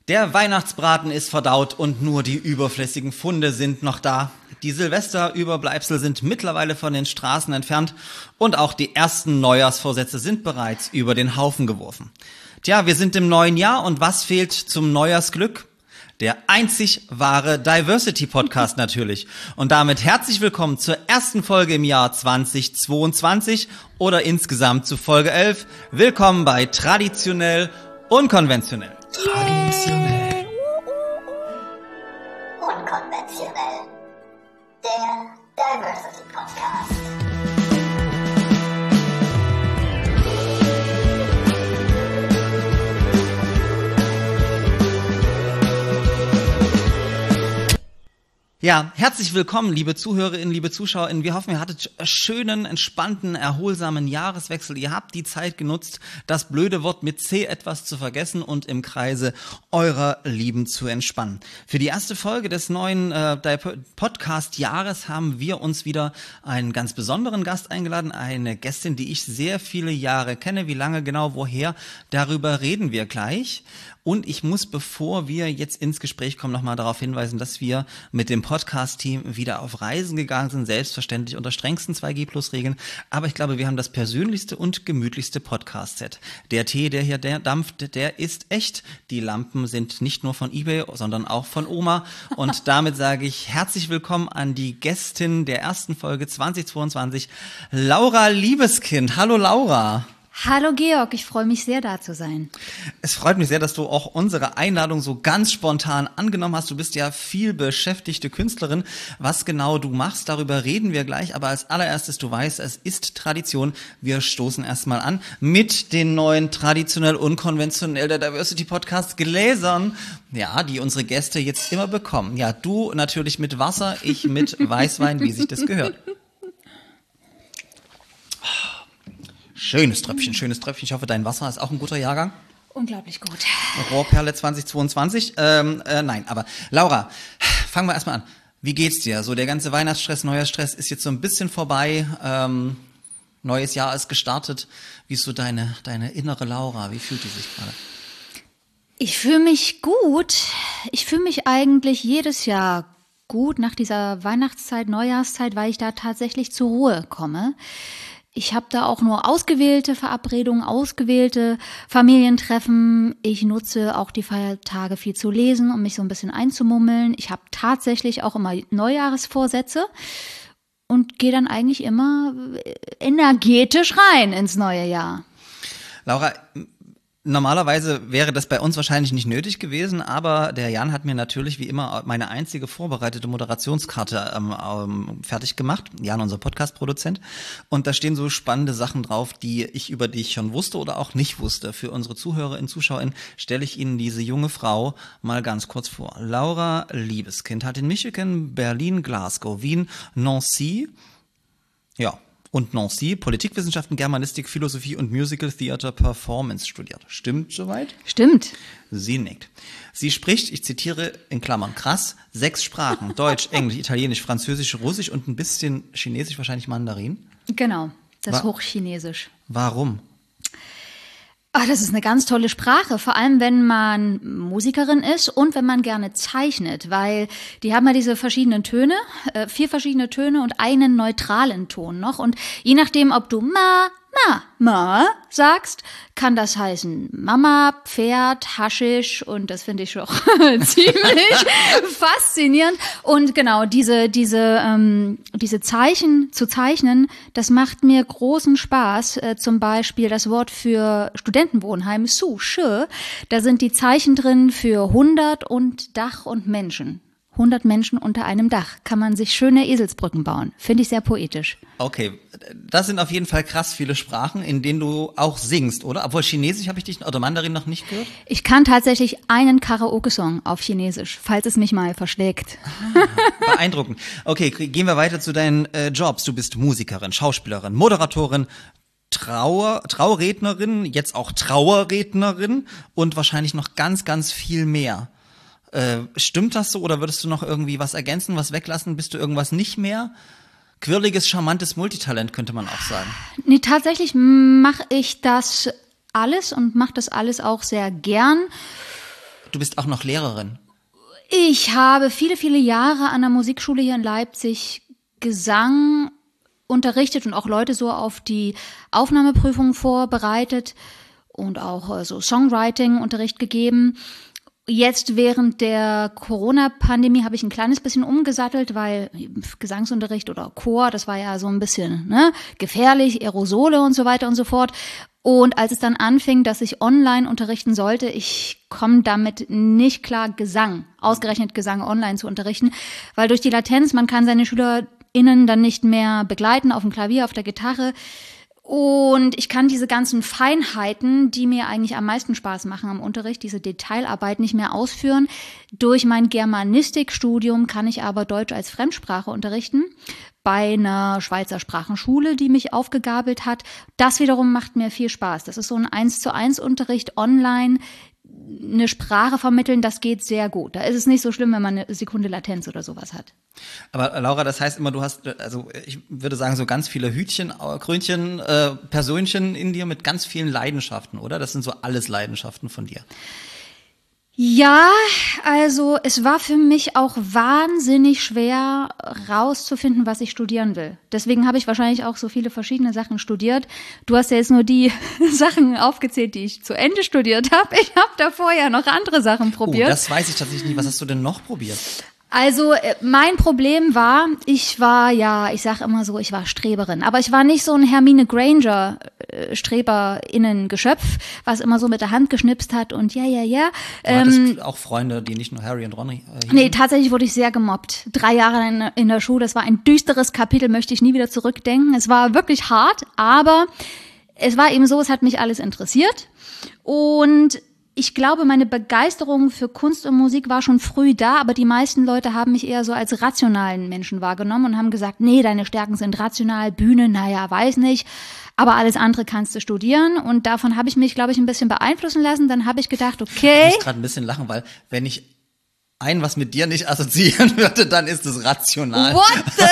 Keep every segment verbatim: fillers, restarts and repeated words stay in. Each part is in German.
Der Weihnachtsbraten ist verdaut und nur die überflüssigen Funde sind noch da. Die Silvesterüberbleibsel sind mittlerweile von den Straßen entfernt und auch die ersten Neujahrsvorsätze sind bereits über den Haufen geworfen. Tja, wir sind im neuen Jahr und was fehlt zum Neujahrsglück? Der einzig wahre Diversity-Podcast natürlich. Und damit herzlich willkommen zur ersten Folge im Jahr zweitausendzweiundzwanzig oder insgesamt zu Folge elf. Willkommen bei Traditionell Unkonventionell. Traditionell. Unkonventionell. Der Diversity Podcast. Ja, herzlich willkommen, liebe Zuhörerinnen, liebe ZuschauerInnen. Wir hoffen, ihr hattet einen schönen, entspannten, erholsamen Jahreswechsel. Ihr habt die Zeit genutzt, das blöde Wort mit C etwas zu vergessen und im Kreise eurer Lieben zu entspannen. Für die erste Folge des neuen äh, Podcast-Jahres haben wir uns wieder einen ganz besonderen Gast eingeladen. Eine Gästin, die ich sehr viele Jahre kenne. Wie lange genau, woher? Darüber reden wir gleich. Und ich muss, bevor wir jetzt ins Gespräch kommen, nochmal darauf hinweisen, dass wir mit dem Podcast-Team wieder auf Reisen gegangen sind, selbstverständlich unter strengsten zwei G Plus Regeln. Aber ich glaube, wir haben das persönlichste und gemütlichste Podcast-Set. Der Tee, der hier der dampft, der ist echt. Die Lampen sind nicht nur von eBay, sondern auch von Oma. Und damit sage ich herzlich willkommen an die Gästin der ersten Folge zweitausendzweiundzwanzig, Laura Liebeskind. Hallo Laura. Hallo Georg, ich freue mich sehr, da zu sein. Es freut mich sehr, dass du auch unsere Einladung so ganz spontan angenommen hast. Du bist ja viel beschäftigte Künstlerin. Was genau du machst, darüber reden wir gleich. Aber als allererstes, du weißt, es ist Tradition. Wir stoßen erstmal an mit den neuen traditionell unkonventionell der Diversity Podcast Gläsern. Ja, die unsere Gäste jetzt immer bekommen. Ja, du natürlich mit Wasser, ich mit Weißwein, wie sich das gehört. Schönes Tröpfchen, schönes Tröpfchen. Ich hoffe, dein Wasser ist auch ein guter Jahrgang. Unglaublich gut. Rohrperle zweitausendzweiundzwanzig. Ähm, äh, nein, aber Laura, fangen wir erstmal an. Wie geht's dir? So der ganze Weihnachtsstress, Neujahrsstress ist jetzt so ein bisschen vorbei. Ähm, neues Jahr ist gestartet. Wie ist so deine, deine innere Laura? Wie fühlt die sich gerade? Ich fühle mich gut. Ich fühle mich eigentlich jedes Jahr gut nach dieser Weihnachtszeit, Neujahrszeit, weil ich da tatsächlich zur Ruhe komme. Ich habe da auch nur ausgewählte Verabredungen, ausgewählte Familientreffen. Ich nutze auch die Feiertage viel zu lesen, um mich so ein bisschen einzumummeln. Ich habe tatsächlich auch immer Neujahresvorsätze und gehe dann eigentlich immer energetisch rein ins neue Jahr. Laura, normalerweise wäre das bei uns wahrscheinlich nicht nötig gewesen, aber der Jan hat mir natürlich wie immer meine einzige vorbereitete Moderationskarte ähm, ähm, fertig gemacht. Jan, unser Podcast-Produzent. Und da stehen so spannende Sachen drauf, die ich über dich schon wusste oder auch nicht wusste. Für unsere Zuhörerinnen, ZuschauerInnen stelle ich Ihnen diese junge Frau mal ganz kurz vor. Laura Liebeskind hat in Michigan, Berlin, Glasgow, Wien, Nancy, ja, und Nancy Politikwissenschaften, Germanistik, Philosophie und Musical Theater Performance studiert. Stimmt soweit? Stimmt. Sie nickt. Sie spricht, ich zitiere in Klammern krass, sechs Sprachen. Deutsch, Englisch, Italienisch, Französisch, Russisch und ein bisschen Chinesisch, wahrscheinlich Mandarin. Genau, das Wa- Hochchinesisch. Warum? Ach, das ist eine ganz tolle Sprache, vor allem wenn man Musikerin ist und wenn man gerne zeichnet, weil die haben ja diese verschiedenen Töne, äh, vier verschiedene Töne und einen neutralen Ton noch. Und je nachdem, ob du ma, ma, ma sagst, kann das heißen Mama, Pferd, Haschisch, und das finde ich schon ziemlich faszinierend. Und genau, diese, diese, ähm, diese Zeichen zu zeichnen, das macht mir großen Spaß. Äh, zum Beispiel das Wort für Studentenwohnheim, Su, She, da sind die Zeichen drin für hundert und Dach und Menschen. hundert Menschen unter einem Dach. Kann man sich schöne Eselsbrücken bauen. Finde ich sehr poetisch. Okay, das sind auf jeden Fall krass viele Sprachen, in denen du auch singst, oder? Obwohl Chinesisch habe ich dich, oder Mandarin noch nicht gehört? Ich kann tatsächlich einen Karaoke-Song auf Chinesisch, falls es mich mal verschlägt. Ah, beeindruckend. Okay, gehen wir weiter zu deinen äh, Jobs. Du bist Musikerin, Schauspielerin, Moderatorin, Trauer, Traurednerin, jetzt auch Trauerrednerin und wahrscheinlich noch ganz, ganz viel mehr. Äh, stimmt das so oder würdest du noch irgendwie was ergänzen, was weglassen? Bist du irgendwas nicht mehr? Quirliges, charmantes Multitalent könnte man auch sagen. Nee, tatsächlich mache ich das alles und mache das alles auch sehr gern. du bist auch noch Lehrerin. Ich habe viele, viele Jahre an der Musikschule hier in Leipzig Gesang unterrichtet und auch Leute so auf die Aufnahmeprüfung vorbereitet und auch äh, so Songwriting-Unterricht gegeben. Jetzt während der Corona-Pandemie habe ich ein kleines bisschen umgesattelt, weil Gesangsunterricht oder Chor, das war ja so ein bisschen ne, gefährlich, Aerosole und so weiter und so fort. Und als es dann anfing, dass ich online unterrichten sollte, ich komme damit nicht klar, Gesang, ausgerechnet Gesang online zu unterrichten, weil durch die Latenz, man kann seine SchülerInnen dann nicht mehr begleiten auf dem Klavier, auf der Gitarre. Und ich kann diese ganzen Feinheiten, die mir eigentlich am meisten Spaß machen am Unterricht, diese Detailarbeit nicht mehr ausführen. Durch mein Germanistikstudium kann ich aber Deutsch als Fremdsprache unterrichten bei einer Schweizer Sprachenschule, die mich aufgegabelt hat. Das wiederum macht mir viel Spaß. Das ist so ein eins zu eins Unterricht online. Eine Sprache vermitteln, das geht sehr gut. Da ist es nicht so schlimm, wenn man eine Sekunde Latenz oder sowas hat. Aber Laura, das heißt immer, du hast, also ich würde sagen, so ganz viele Hütchen, Krönchen, äh, Persönchen in dir mit ganz vielen Leidenschaften, oder? Das sind so alles Leidenschaften von dir. Ja, also es war für mich auch wahnsinnig schwer rauszufinden, was ich studieren will. Deswegen habe ich wahrscheinlich auch so viele verschiedene Sachen studiert. Du hast ja jetzt nur die Sachen aufgezählt, die ich zu Ende studiert habe. Ich habe davor ja noch andere Sachen probiert. Oh, das weiß ich tatsächlich nicht. Was hast du denn noch probiert? Also mein Problem war, ich war ja, ich sag immer so, ich war Streberin, aber ich war nicht so ein Hermine Granger äh, StreberInnen-Geschöpf, was immer so mit der Hand geschnipst hat und ja, ja, ja. Du hattest ähm, auch Freunde, die nicht nur Harry und Ron äh, hießen? Nee, tatsächlich wurde ich sehr gemobbt. Drei Jahre in, in der Schule, das war ein düsteres Kapitel, möchte ich nie wieder zurückdenken. Es war wirklich hart, aber es war eben so, es hat mich alles interessiert und ich glaube, meine Begeisterung für Kunst und Musik war schon früh da, aber die meisten Leute haben mich eher so als rationalen Menschen wahrgenommen und haben gesagt, nee, deine Stärken sind rational, Bühne, naja, weiß nicht, aber alles andere kannst du studieren und davon habe ich mich, glaube ich, ein bisschen beeinflussen lassen. Dann habe ich gedacht, okay. Ich muss gerade ein bisschen lachen, weil wenn ich ein was mit dir nicht assoziieren würde, dann ist es rational. What the?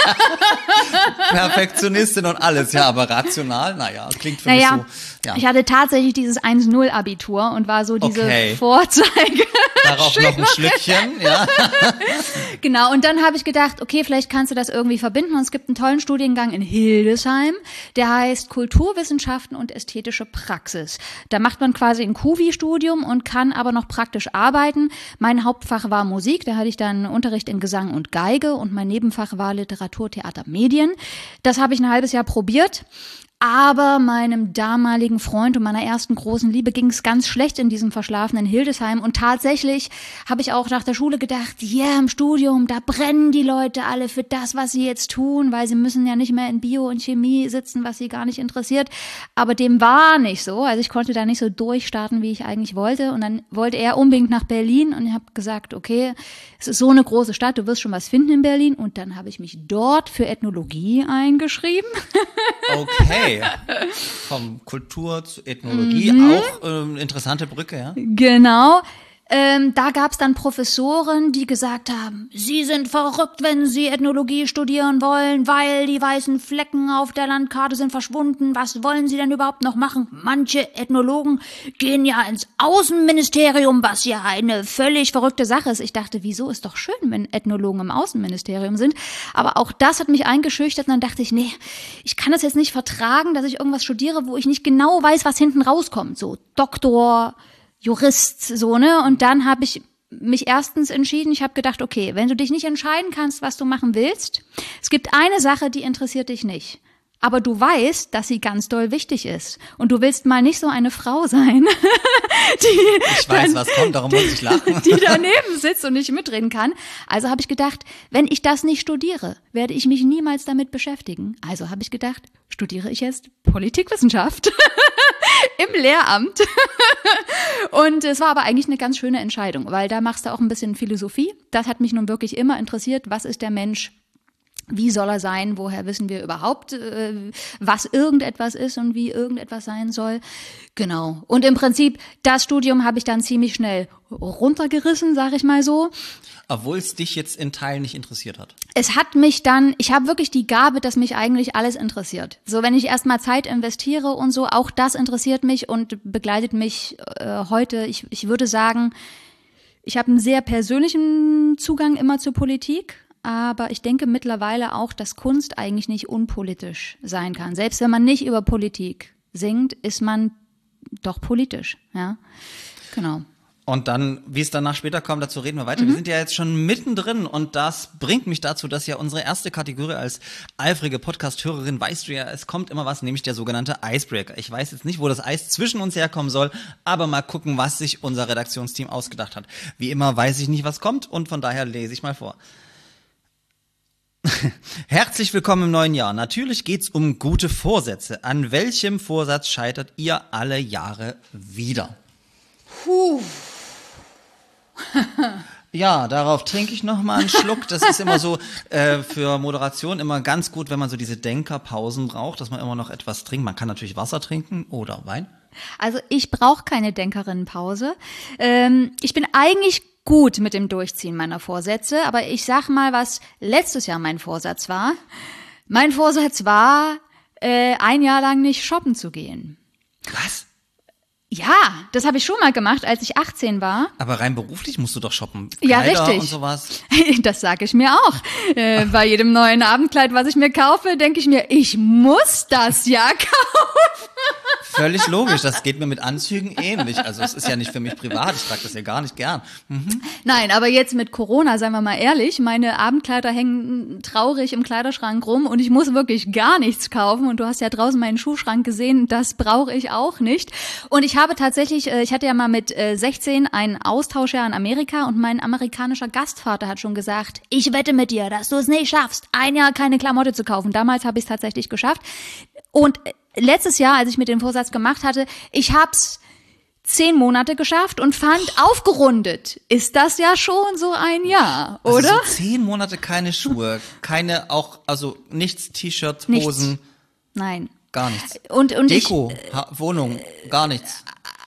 Perfektionistin und alles, ja, aber rational, naja, klingt für naja, mich so. Ja. Ich hatte tatsächlich dieses eins null Abitur und war so diese okay. Vorzeige. Darauf noch ein Schlückchen, ja. Genau, und dann habe ich gedacht, okay, vielleicht kannst du das irgendwie verbinden. Und es gibt einen tollen Studiengang in Hildesheim, der heißt Kulturwissenschaften und ästhetische Praxis. Da macht man quasi ein Q V I-Studium und kann aber noch praktisch arbeiten. Mein Hauptfach war Musik, da hatte ich dann Unterricht in Gesang und Geige und mein Nebenfach war Literatur, Theater, Medien. Das habe ich ein halbes Jahr probiert. Aber meinem damaligen Freund und meiner ersten großen Liebe ging es ganz schlecht in diesem verschlafenen Hildesheim. Und tatsächlich habe ich auch nach der Schule gedacht, ja, yeah, im Studium, da brennen die Leute alle für das, was sie jetzt tun, weil sie müssen ja nicht mehr in Bio und Chemie sitzen, was sie gar nicht interessiert. Aber dem war nicht so. Also ich konnte da nicht so durchstarten, wie ich eigentlich wollte. Und dann wollte er unbedingt nach Berlin und ich habe gesagt, okay, es ist so eine große Stadt, du wirst schon was finden in Berlin. Und dann habe ich mich dort für Ethnologie eingeschrieben. Okay. Vom Kultur zu Ethnologie, mhm. auch ähm, interessante Brücke, ja? Genau. Ähm, da gab es dann Professoren, die gesagt haben, Sie sind verrückt, wenn Sie Ethnologie studieren wollen, weil die weißen Flecken auf der Landkarte sind verschwunden. Was wollen Sie denn überhaupt noch machen? Manche Ethnologen gehen ja ins Außenministerium, was ja eine völlig verrückte Sache ist. Ich dachte, wieso, ist doch schön, wenn Ethnologen im Außenministerium sind. Aber auch das hat mich eingeschüchtert und dann dachte ich, nee, ich kann das jetzt nicht vertragen, dass ich irgendwas studiere, wo ich nicht genau weiß, was hinten rauskommt. So Doktor, Jurist, so, ne? Und dann habe ich mich erstens entschieden, ich habe gedacht, okay, wenn du dich nicht entscheiden kannst, was du machen willst, es gibt eine Sache, die interessiert dich nicht. Aber du weißt, dass sie ganz doll wichtig ist. Und du willst mal nicht so eine Frau sein, die ich weiß, dann, was kommt, darum muss ich lachen. Die daneben sitzt und nicht mitreden kann. Also habe ich gedacht, wenn ich das nicht studiere, werde ich mich niemals damit beschäftigen. Also habe ich gedacht, studiere ich jetzt Politikwissenschaft im Lehramt. Und es war aber eigentlich eine ganz schöne Entscheidung, weil da machst du auch ein bisschen Philosophie. Das hat mich nun wirklich immer interessiert. Was ist der Mensch? Wie soll er sein? Woher wissen wir überhaupt, äh, was irgendetwas ist und wie irgendetwas sein soll? Genau. Und im Prinzip, das Studium habe ich dann ziemlich schnell runtergerissen, sage ich mal so. Obwohl es dich jetzt in Teilen nicht interessiert hat. Es hat mich dann, ich habe wirklich die Gabe, dass mich eigentlich alles interessiert. So, wenn ich erstmal Zeit investiere und so, auch das interessiert mich und begleitet mich äh, heute. Ich, ich würde sagen, ich habe einen sehr persönlichen Zugang immer zur Politik. Aber ich denke mittlerweile auch, dass Kunst eigentlich nicht unpolitisch sein kann. Selbst wenn man nicht über Politik singt, ist man doch politisch. Ja, genau. Und dann, wie es danach später kommt, dazu reden wir weiter. Mhm. Wir sind ja jetzt schon mittendrin und das bringt mich dazu, dass ja unsere erste Kategorie als eifrige Podcast-Hörerin weißt du ja, es kommt immer was, nämlich der sogenannte Icebreaker. Ich weiß jetzt nicht, wo das Eis zwischen uns herkommen soll, aber mal gucken, was sich unser Redaktionsteam ausgedacht hat. Wie immer weiß ich nicht, was kommt und von daher lese ich mal vor. Herzlich willkommen im neuen Jahr. Natürlich geht's um gute Vorsätze. An welchem Vorsatz scheitert ihr alle Jahre wieder? Puh. Ja, darauf trinke ich noch mal einen Schluck. Das ist immer so äh, für Moderation immer ganz gut, wenn man so diese Denkerpausen braucht, dass man immer noch etwas trinkt. Man kann natürlich Wasser trinken oder Wein. Also ich brauche keine Denkerinnenpause. Ähm, ich bin eigentlich gut mit dem Durchziehen meiner Vorsätze, aber ich sag mal, was letztes Jahr mein Vorsatz war. Mein Vorsatz war, äh, ein Jahr lang nicht shoppen zu gehen. Was? Ja, das habe ich schon mal gemacht, als ich achtzehn war. Aber rein beruflich musst du doch shoppen. Ja, Kleider richtig. Und sowas. Das sage ich mir auch. Äh, bei jedem neuen Abendkleid, was ich mir kaufe, denke ich mir, ich muss das ja kaufen. Völlig logisch, das geht mir mit Anzügen ähnlich. Also es ist ja nicht für mich privat, ich trage das ja gar nicht gern. Mhm. Nein, aber jetzt mit Corona, seien wir mal ehrlich, meine Abendkleider hängen traurig im Kleiderschrank rum und ich muss wirklich gar nichts kaufen. Und du hast ja draußen meinen Schuhschrank gesehen, das brauche ich auch nicht. Und ich habe tatsächlich, ich hatte ja mal mit sechzehn einen Austauschjahr in Amerika und mein amerikanischer Gastvater hat schon gesagt, ich wette mit dir, dass du es nicht schaffst, ein Jahr keine Klamotte zu kaufen. Damals habe ich es tatsächlich geschafft. Und letztes Jahr, als ich mir den Vorsatz gemacht hatte, ich hab's zehn Monate geschafft und fand, aufgerundet ist das ja schon so ein Jahr, oder? Also so zehn Monate keine Schuhe, keine auch, also nichts, T-Shirt, Hosen. Nichts. Nein. Gar nichts. Und, und Deko, ich, ha- Wohnung, gar nichts.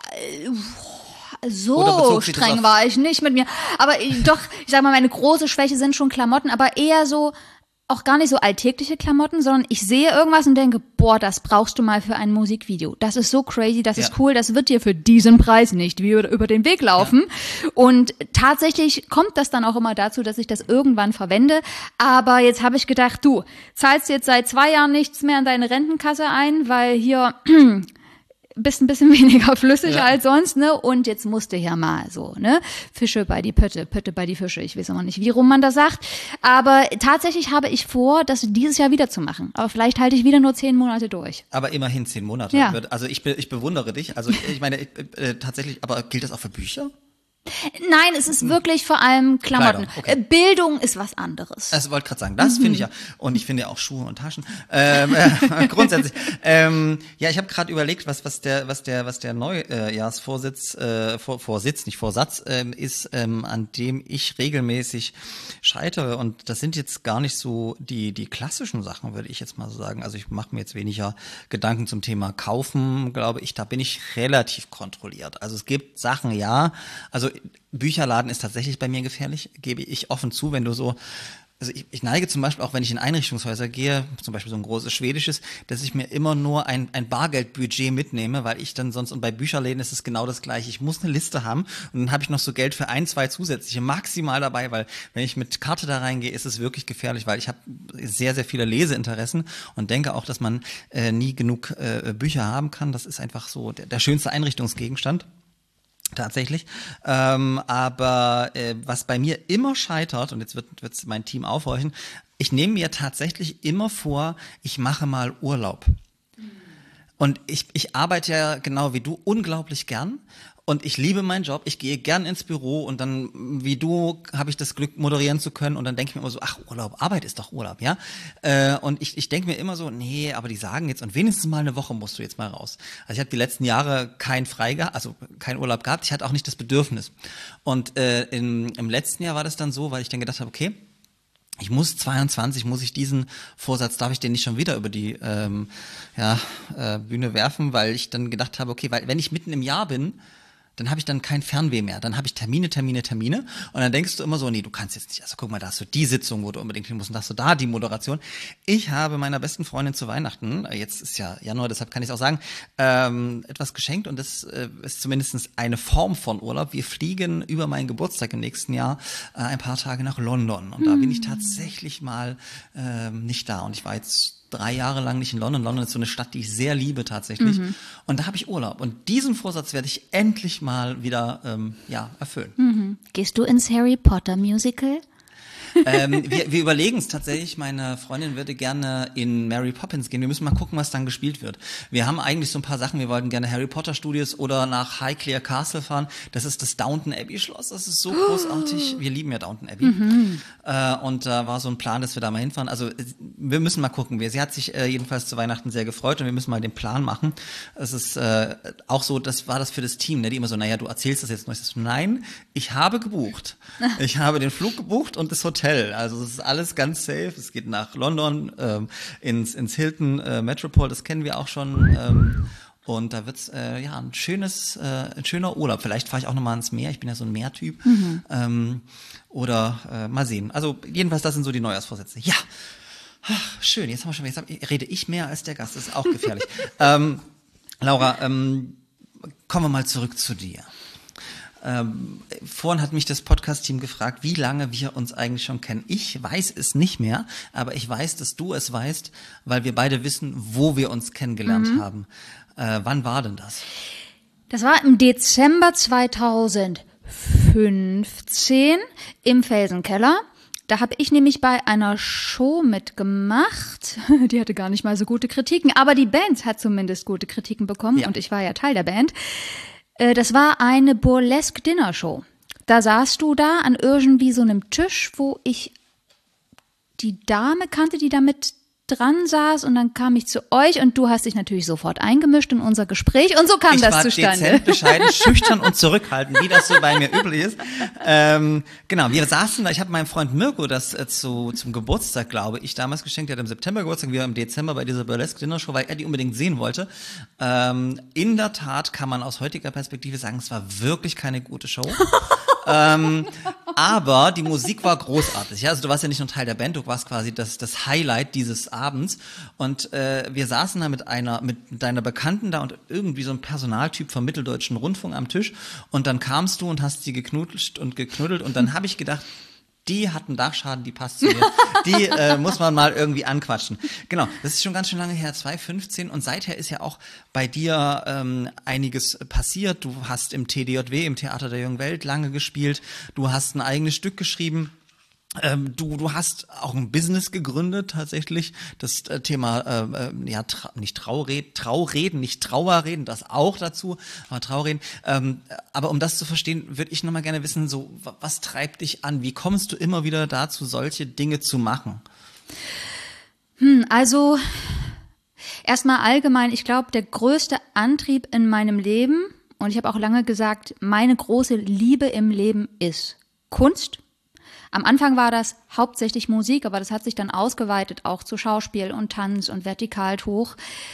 So streng war ich nicht mit mir. Aber ich, doch, ich sag mal, meine große Schwäche sind schon Klamotten, aber eher so, auch gar nicht so alltägliche Klamotten, sondern ich sehe irgendwas und denke, boah, das brauchst du mal für ein Musikvideo. Das ist so crazy, das ja. ist cool, das wird dir für diesen Preis nicht wie über den Weg laufen. Ja. Und tatsächlich kommt das dann auch immer dazu, dass ich das irgendwann verwende. Aber jetzt habe ich gedacht, du zahlst jetzt seit zwei Jahren nichts mehr in deine Rentenkasse ein, weil hier bist ein bisschen weniger flüssig ja. als sonst, ne? Und jetzt musst du ja mal so, ne? Fische bei die Pötte, Pötte bei die Fische. Ich weiß immer nicht, wie rum man das sagt. Aber tatsächlich habe ich vor, das dieses Jahr wieder zu machen. Aber vielleicht halte ich wieder nur zehn Monate durch. Aber immerhin zehn Monate. Ja. Also ich, be- ich bewundere dich. Also ich meine, ich, äh, tatsächlich, aber gilt das auch für Bücher? Nein, es ist wirklich vor allem Klamotten. Okay. Bildung ist was anderes. Das wollte ich gerade sagen. Das mhm. finde ich ja. Und ich finde ja auch Schuhe und Taschen. Ähm, äh, grundsätzlich. Ähm, ja, ich habe gerade überlegt, was was der was der was der Neujahrsvorsitz äh, Vor, Vorsitz, nicht Vorsatz ähm, ist, ähm, an dem ich regelmäßig scheitere. Und das sind jetzt gar nicht so die die klassischen Sachen, würde ich jetzt mal so sagen. Also ich mache mir jetzt weniger Gedanken zum Thema Kaufen, glaube ich. Da bin ich relativ kontrolliert. Also es gibt Sachen, ja. Also Bücherladen ist tatsächlich bei mir gefährlich, gebe ich offen zu, wenn du so, also ich, ich neige zum Beispiel auch, wenn ich in Einrichtungshäuser gehe, zum Beispiel so ein großes schwedisches, dass ich mir immer nur ein, ein Bargeldbudget mitnehme, weil ich dann sonst, und bei Bücherläden ist es genau das Gleiche, ich muss eine Liste haben und dann habe ich noch so Geld für ein, zwei zusätzliche maximal dabei, weil wenn ich mit Karte da reingehe, ist es wirklich gefährlich, weil ich habe sehr, sehr viele Leseinteressen und denke auch, dass man äh, nie genug äh, Bücher haben kann, das ist einfach so der, der schönste Einrichtungsgegenstand. Tatsächlich, ähm, aber äh, was bei mir immer scheitert, und jetzt wird wird's mein Team aufhorchen, ich nehme mir tatsächlich immer vor, ich mache mal Urlaub. Und ich, ich arbeite ja genau wie du unglaublich gern und ich liebe meinen Job, ich gehe gern ins Büro und dann, wie du, habe ich das Glück, moderieren zu können und dann denke ich mir immer so, ach, Urlaub, Arbeit ist doch Urlaub, ja? Äh, und ich, ich denke mir immer so, nee, aber die sagen jetzt, und wenigstens mal eine Woche musst du jetzt mal raus. Also ich habe die letzten Jahre kein Frei gehabt, also keinen Urlaub gehabt, ich hatte auch nicht das Bedürfnis. Und äh, im, im letzten Jahr war das dann so, weil ich dann gedacht habe, okay, ich muss zweiundzwanzig, muss ich diesen Vorsatz, darf ich den nicht schon wieder über die ähm, ja, äh, Bühne werfen, weil ich dann gedacht habe, okay, weil wenn ich mitten im Jahr bin, dann habe ich dann kein Fernweh mehr. Dann habe ich Termine, Termine, Termine. Und dann denkst du immer so, nee, du kannst jetzt nicht. Also guck mal, da hast du die Sitzung, wo du unbedingt hin musst. Und da hast du da die Moderation. Ich habe meiner besten Freundin zu Weihnachten, jetzt ist ja Januar, deshalb kann ich es auch sagen, ähm, etwas geschenkt. Und das äh, ist zumindest eine Form von Urlaub. Wir fliegen über meinen Geburtstag im nächsten Jahr äh, ein paar Tage nach London. Und da bin ich tatsächlich mal ähm, nicht da. Und ich war jetzt drei Jahre lang nicht in London. London ist so eine Stadt, die ich sehr liebe tatsächlich. Mhm. Und da habe ich Urlaub. Und diesen Vorsatz werde ich endlich mal wieder ähm, ja, erfüllen. Mhm. Gehst du ins Harry Potter Musical? ähm, wir, wir überlegen es tatsächlich. Meine Freundin würde gerne in Mary Poppins gehen. Wir müssen mal gucken, was dann gespielt wird. Wir haben eigentlich so ein paar Sachen. Wir wollten gerne Harry Potter Studios oder nach Highclere Castle fahren. Das ist das Downton Abbey Schloss. Das ist so großartig. Wir lieben ja Downton Abbey. Mhm. Äh, und da äh, war so ein Plan, dass wir da mal hinfahren. Also wir müssen mal gucken. Sie hat sich äh, jedenfalls zu Weihnachten sehr gefreut und wir müssen mal den Plan machen. Es ist äh, auch so, das war das für das Team, ne? Die immer so, naja, du erzählst das jetzt noch. Ich so, nein, ich habe gebucht. Ich habe den Flug gebucht und das Hotel. Also es ist alles ganz safe. Es geht nach London, ähm, ins, ins Hilton äh, Metropole, das kennen wir auch schon. Ähm, und da wird's äh, ja ein schönes, äh, ein schöner Urlaub. Vielleicht fahre ich auch nochmal ins Meer. Ich bin ja so ein Meertyp. Mhm. Ähm, oder äh, mal sehen. Also jedenfalls, das sind so die Neujahrsvorsätze. Ja, ach, schön. Jetzt haben wir schon. Jetzt hab, rede ich mehr als der Gast. Das ist auch gefährlich. ähm, Laura, ähm, kommen wir mal zurück zu dir. Ähm, vorhin hat mich das Podcast-Team gefragt, wie lange wir uns eigentlich schon kennen. Ich weiß es nicht mehr, aber ich weiß, dass du es weißt, weil wir beide wissen, wo wir uns kennengelernt mhm. haben. Äh, wann war denn das? Das war im Dezember zweitausendfünfzehn im Felsenkeller. Da habe ich nämlich bei einer Show mitgemacht. Die hatte gar nicht mal so gute Kritiken, aber die Band hat zumindest gute Kritiken bekommen ja. Und ich war ja Teil der Band. Das war eine Burlesque-Dinner-Show. Da saßt du da an irgendwie so einem Tisch, wo ich die Dame kannte, die da mit dran saß, und dann kam ich zu euch und du hast dich natürlich sofort eingemischt in unser Gespräch und so kam ich das war zustande. Dezent, bescheiden, schüchtern und zurückhaltend, wie das so bei mir üblich ist. Ähm, genau, wir saßen da, ich habe meinem Freund Mirko das äh, zu, zum Geburtstag, glaube ich, damals geschenkt, der hat im September Geburtstag, wir im Dezember bei dieser Burlesque-Dinner-Show, weil er die unbedingt sehen wollte. Ähm, in der Tat kann man aus heutiger Perspektive sagen, es war wirklich keine gute Show. ähm, aber die Musik war großartig. Ja? Also du warst ja nicht nur Teil der Band, du warst quasi das, das Highlight dieses Abends. Und äh, wir saßen da mit einer, mit deiner Bekannten da und irgendwie so ein Personaltyp vom Mitteldeutschen Rundfunk am Tisch. Und dann kamst du und hast sie geknuddelt und geknuddelt. Und dann habe ich gedacht, die hat einen Dachschaden, die passt zu mir. Die äh, muss man mal irgendwie anquatschen. Genau, das ist schon ganz schön lange her, zwanzig fünfzehn. Und seither ist ja auch bei dir ähm, einiges passiert. Du hast im T D J W, im Theater der Jungen Welt, lange gespielt. Du hast ein eigenes Stück geschrieben. Ähm, du, du hast auch ein Business gegründet, tatsächlich. Das äh, Thema, äh, ja, tra- nicht Traureden, Traureden, nicht Trauerreden, das auch dazu, aber Traureden. Ähm, aber um das zu verstehen, würde ich nochmal gerne wissen, so, was treibt dich an? Wie kommst du immer wieder dazu, solche Dinge zu machen? Hm, also, erstmal allgemein, ich glaube, der größte Antrieb in meinem Leben, und ich habe auch lange gesagt, meine große Liebe im Leben ist Kunst. Am Anfang war das hauptsächlich Musik, aber das hat sich dann ausgeweitet auch zu Schauspiel und Tanz und Vertikaltuch.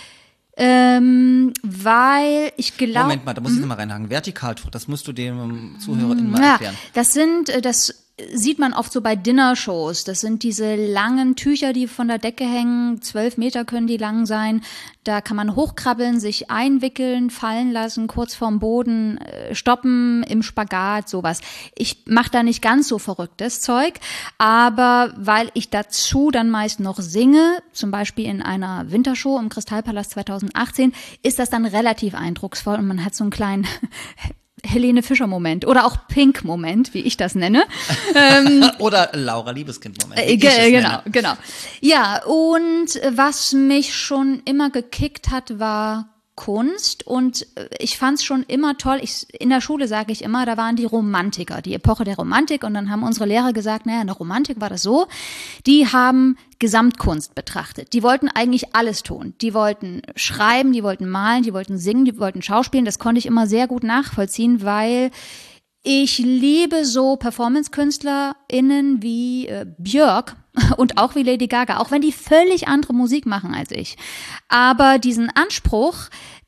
Ähm, weil ich glaube... Moment mal, da muss ich nochmal reinhaken. Vertikaltuch, das musst du dem ZuhörerInnen mal ja, erklären. Das sind, das sieht man oft so bei Dinnershows. Das sind diese langen Tücher, die von der Decke hängen. Zwölf Meter können die lang sein. Da kann man hochkrabbeln, sich einwickeln, fallen lassen, kurz vorm Boden, äh, stoppen, im Spagat, sowas. Ich mache da nicht ganz so verrücktes Zeug, aber weil ich dazu dann meist noch singe, zum Beispiel in einer Wintershow im Kristallpalast zweitausendachtzehn, ist das dann relativ eindrucksvoll und man hat so einen kleinen Helene Fischer-Moment oder auch Pink-Moment, wie ich das nenne. ähm, oder Laura Liebeskind-Moment. Äh, ge- genau, nenne. genau. Ja, und was mich schon immer gekickt hat, war Kunst, und ich fand es schon immer toll. Ich, in der Schule sage ich immer, da waren die Romantiker, die Epoche der Romantik, und dann haben unsere Lehrer gesagt, naja, in der Romantik war das so, die haben Gesamtkunst betrachtet. Die wollten eigentlich alles tun. Die wollten schreiben, die wollten malen, die wollten singen, die wollten schauspielen. Das konnte ich immer sehr gut nachvollziehen, weil ich liebe so PerformancekünstlerInnen wie äh, Björk und auch wie Lady Gaga, auch wenn die völlig andere Musik machen als ich. Aber diesen Anspruch,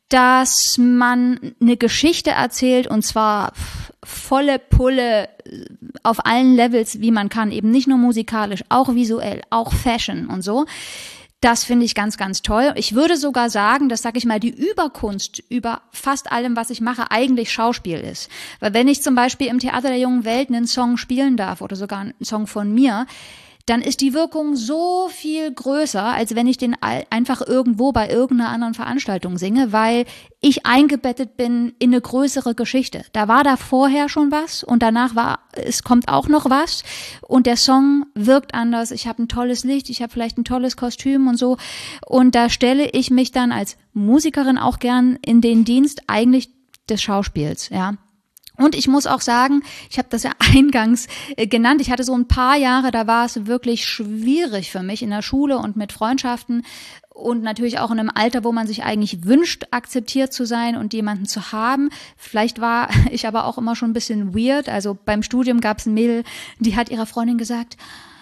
dass man eine Geschichte erzählt und zwar volle Pulle auf allen Levels, wie man kann, eben nicht nur musikalisch, auch visuell, auch Fashion und so. Das finde ich ganz, ganz toll. Ich würde sogar sagen, dass, sag ich mal, die Überkunst über fast allem, was ich mache, eigentlich Schauspiel ist. Weil wenn ich zum Beispiel im Theater der jungen Welt einen Song spielen darf oder sogar einen Song von mir, dann ist die Wirkung so viel größer, als wenn ich den einfach irgendwo bei irgendeiner anderen Veranstaltung singe, weil ich eingebettet bin in eine größere Geschichte. Da war da vorher schon was und danach war, es kommt auch noch was und der Song wirkt anders. Ich habe ein tolles Licht, ich habe vielleicht ein tolles Kostüm und so und da stelle ich mich dann als Musikerin auch gern in den Dienst eigentlich des Schauspiels, ja. Und ich muss auch sagen, ich habe das ja eingangs äh, genannt, ich hatte so ein paar Jahre, da war es wirklich schwierig für mich in der Schule und mit Freundschaften und natürlich auch in einem Alter, wo man sich eigentlich wünscht, akzeptiert zu sein und jemanden zu haben. Vielleicht war ich aber auch immer schon ein bisschen weird, also beim Studium gab es ein Mädel, die hat ihrer Freundin gesagt,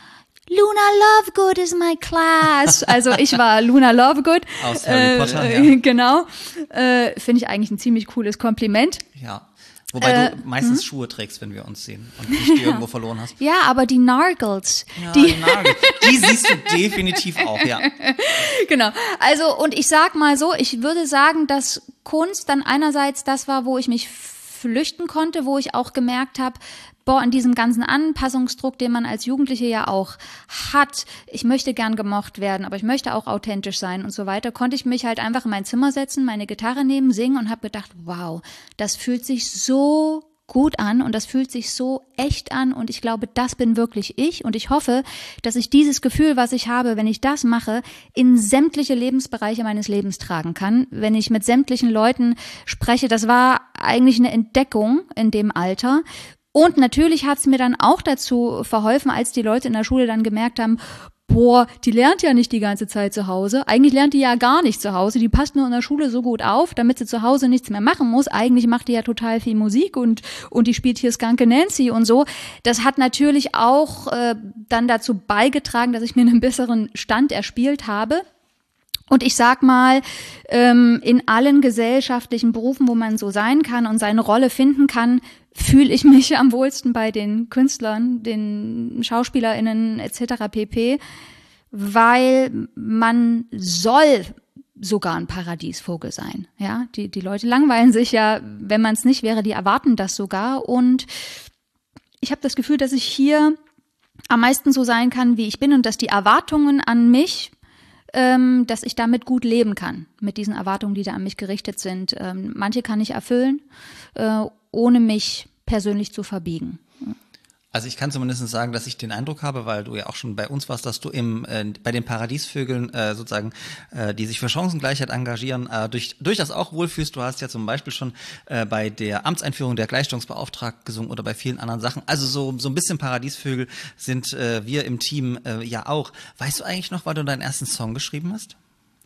Luna Lovegood is my class. Also ich war Luna Lovegood. Aus Harry Potter, äh, ja. Genau. Äh, finde ich eigentlich ein ziemlich cooles Kompliment. Ja. Wobei Äh, du meistens hm? Schuhe trägst, wenn wir uns sehen und nicht die irgendwo verloren hast. Ja, aber die Nargles, Ja, die, die Nagel. Die siehst du definitiv auch, ja. genau. Also, und ich sag mal so, ich würde sagen, dass Kunst dann einerseits das war, wo ich mich flüchten konnte, wo ich auch gemerkt habe, boah, in diesem ganzen Anpassungsdruck, den man als Jugendliche ja auch hat, ich möchte gern gemocht werden, aber ich möchte auch authentisch sein und so weiter, konnte ich mich halt einfach in mein Zimmer setzen, meine Gitarre nehmen, singen und habe gedacht, wow, das fühlt sich so gut an und das fühlt sich so echt an und ich glaube, das bin wirklich ich und ich hoffe, dass ich dieses Gefühl, was ich habe, wenn ich das mache, in sämtliche Lebensbereiche meines Lebens tragen kann. Wenn ich mit sämtlichen Leuten spreche, das war eigentlich eine Entdeckung in dem Alter. Und natürlich hat es mir dann auch dazu verholfen, als die Leute in der Schule dann gemerkt haben, boah, die lernt ja nicht die ganze Zeit zu Hause. Eigentlich lernt die ja gar nicht zu Hause. Die passt nur in der Schule so gut auf, damit sie zu Hause nichts mehr machen muss. Eigentlich macht die ja total viel Musik und und die spielt hier Skunky Nancy und so. Das hat natürlich auch äh, dann dazu beigetragen, dass ich mir einen besseren Stand erspielt habe. Und ich sag mal, ähm, in allen gesellschaftlichen Berufen, wo man so sein kann und seine Rolle finden kann, fühle ich mich am wohlsten bei den Künstlern, den SchauspielerInnen et cetera pp., weil man soll sogar ein Paradiesvogel sein. Ja, die, die Leute langweilen sich ja, wenn man es nicht wäre, die erwarten das sogar. Und ich habe das Gefühl, dass ich hier am meisten so sein kann, wie ich bin und dass die Erwartungen an mich, ähm, dass ich damit gut leben kann, mit diesen Erwartungen, die da an mich gerichtet sind. Ähm, manche kann ich erfüllen, äh, ohne mich persönlich zu verbiegen. Also ich kann zumindest sagen, dass ich den Eindruck habe, weil du ja auch schon bei uns warst, dass du im äh, bei den Paradiesvögeln äh, sozusagen, äh, die sich für Chancengleichheit engagieren, äh, durch durchaus auch wohlfühlst. Du hast ja zum Beispiel schon äh, bei der Amtseinführung der Gleichstellungsbeauftragten gesungen oder bei vielen anderen Sachen. Also so so ein bisschen Paradiesvögel sind äh, wir im Team äh, ja auch. Weißt du eigentlich noch, wann du deinen ersten Song geschrieben hast?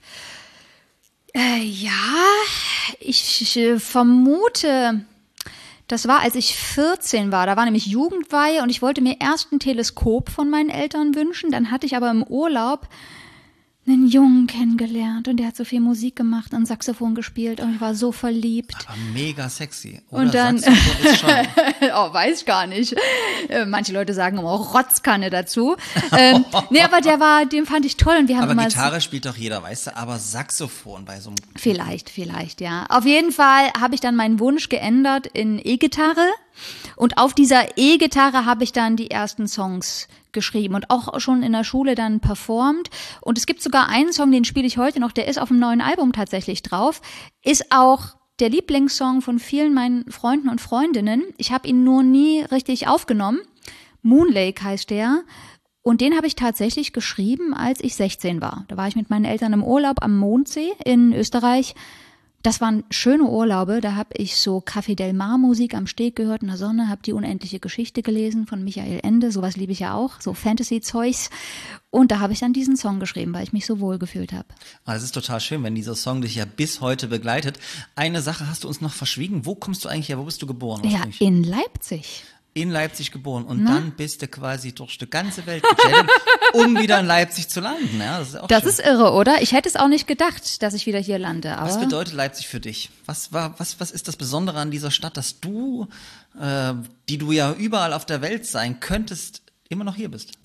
Äh, ja, ich, ich äh, vermute... Das war, als ich vierzehn war. Da war nämlich Jugendweihe und ich wollte mir erst ein Teleskop von meinen Eltern wünschen. Dann hatte ich aber im Urlaub einen Jungen kennengelernt und der hat so viel Musik gemacht und Saxophon gespielt und ich war so verliebt. Aber mega sexy. Oder? Und dann, Saxophon ist schon. oh, weiß ich gar nicht. Äh, Manche Leute sagen immer auch Rotzkanne dazu. ähm, nee, aber der war, den fand ich toll und wir haben aber immer. Gitarre spielt doch jeder, weißt du, aber Saxophon bei so einem. Vielleicht, vielleicht, ja. Auf jeden Fall habe ich dann meinen Wunsch geändert in E-Gitarre und auf dieser E-Gitarre habe ich dann die ersten Songs geschrieben und auch schon in der Schule dann performt. Und es gibt sogar einen Song, den spiele ich heute noch, der ist auf dem neuen Album tatsächlich drauf, ist auch der Lieblingssong von vielen meinen Freunden und Freundinnen. Ich habe ihn nur nie richtig aufgenommen. Moon Lake heißt der. Und den habe ich tatsächlich geschrieben, als ich sechzehn war. Da war ich mit meinen Eltern im Urlaub am Mondsee in Österreich. Das waren schöne Urlaube, da habe ich so Café Del Mar Musik am Steg gehört in der Sonne, habe die unendliche Geschichte gelesen von Michael Ende, sowas liebe ich ja auch, so Fantasy-Zeugs. Und da habe ich dann diesen Song geschrieben, weil ich mich so wohl gefühlt habe. Es ist total schön, wenn dieser Song dich ja bis heute begleitet. Eine Sache hast du uns noch verschwiegen, wo kommst du eigentlich her, wo bist du geboren? Ja, in Leipzig. in Leipzig geboren und Na? dann bist du quasi durch die ganze Welt gejettet, um wieder in Leipzig zu landen. Ja, das ist, auch das schön. ist irre, oder? Ich hätte es auch nicht gedacht, dass ich wieder hier lande. Aber was bedeutet Leipzig für dich? Was war, was, was ist das Besondere an dieser Stadt, dass du, äh, die du ja überall auf der Welt sein könntest, immer noch hier bist?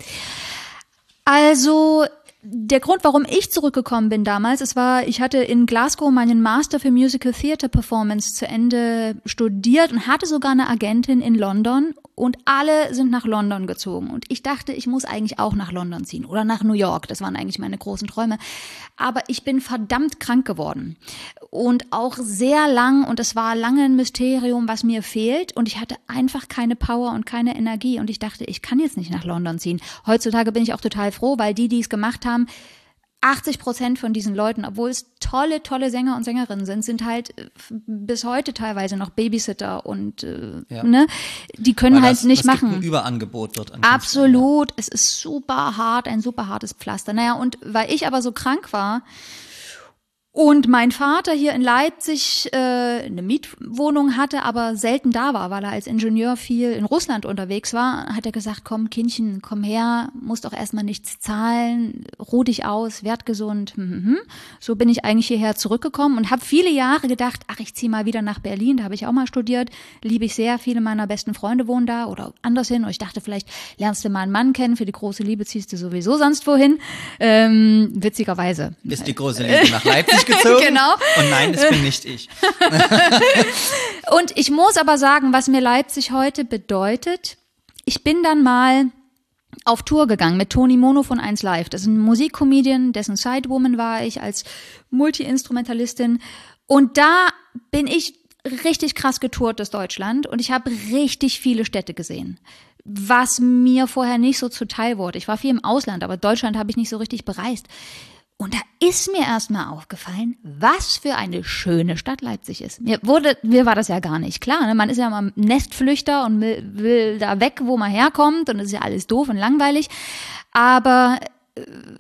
Also der Grund, warum ich zurückgekommen bin damals, es war, ich hatte in Glasgow meinen Master für Musical Theatre Performance zu Ende studiert und hatte sogar eine Agentin in London und alle sind nach London gezogen. Und ich dachte, ich muss eigentlich auch nach London ziehen oder nach New York. Das waren eigentlich meine großen Träume. Aber ich bin verdammt krank geworden und auch sehr lang und es war lange ein Mysterium, was mir fehlt und ich hatte einfach keine Power und keine Energie und ich dachte, ich kann jetzt nicht nach London ziehen. Heutzutage bin ich auch total froh, weil die, die es gemacht haben, achtzig Prozent von diesen Leuten, obwohl es tolle, tolle Sänger und Sängerinnen sind, sind halt bis heute teilweise noch Babysitter und äh, ja. ne, die können Weil halt das, nicht das machen. Gibt ein Überangebot dort an Absolut, ja. Es ist super hart, ein super hartes Pflaster. Naja, und weil ich aber so krank war und mein Vater hier in Leipzig äh, eine Mietwohnung hatte, aber selten da war, weil er als Ingenieur viel in Russland unterwegs war, hat er gesagt, komm Kindchen, komm her, musst auch erstmal nichts zahlen, ruh dich aus, werd gesund. Mhm. So bin ich eigentlich hierher zurückgekommen und habe viele Jahre gedacht, ach, ich ziehe mal wieder nach Berlin, da habe ich auch mal studiert, liebe ich sehr, viele meiner besten Freunde wohnen da oder anders hin und ich dachte, vielleicht lernst du mal einen Mann kennen, für die große Liebe ziehst du sowieso sonst wohin. Ähm, witzigerweise. Ist die große Liebe nach Leipzig gezogen? Genau. Und nein, es bin nicht ich. Und ich muss aber sagen, was mir Leipzig heute bedeutet. Ich bin dann mal auf Tour gegangen mit Toni Mono von eins Live. Das ist ein Musikcomedian, dessen Sidewoman war ich als Multi-Instrumentalistin. Und da bin ich richtig krass getourt durch Deutschland und ich habe richtig viele Städte gesehen, was mir vorher nicht so zuteil wurde. Ich war viel im Ausland, aber Deutschland habe ich nicht so richtig bereist. Und da ist mir erstmal aufgefallen, was für eine schöne Stadt Leipzig ist. Mir wurde, mir war das ja gar nicht klar. Ne? Man ist ja mal Nestflüchter und will, will da weg, wo man herkommt und das ist ja alles doof und langweilig. Aber äh,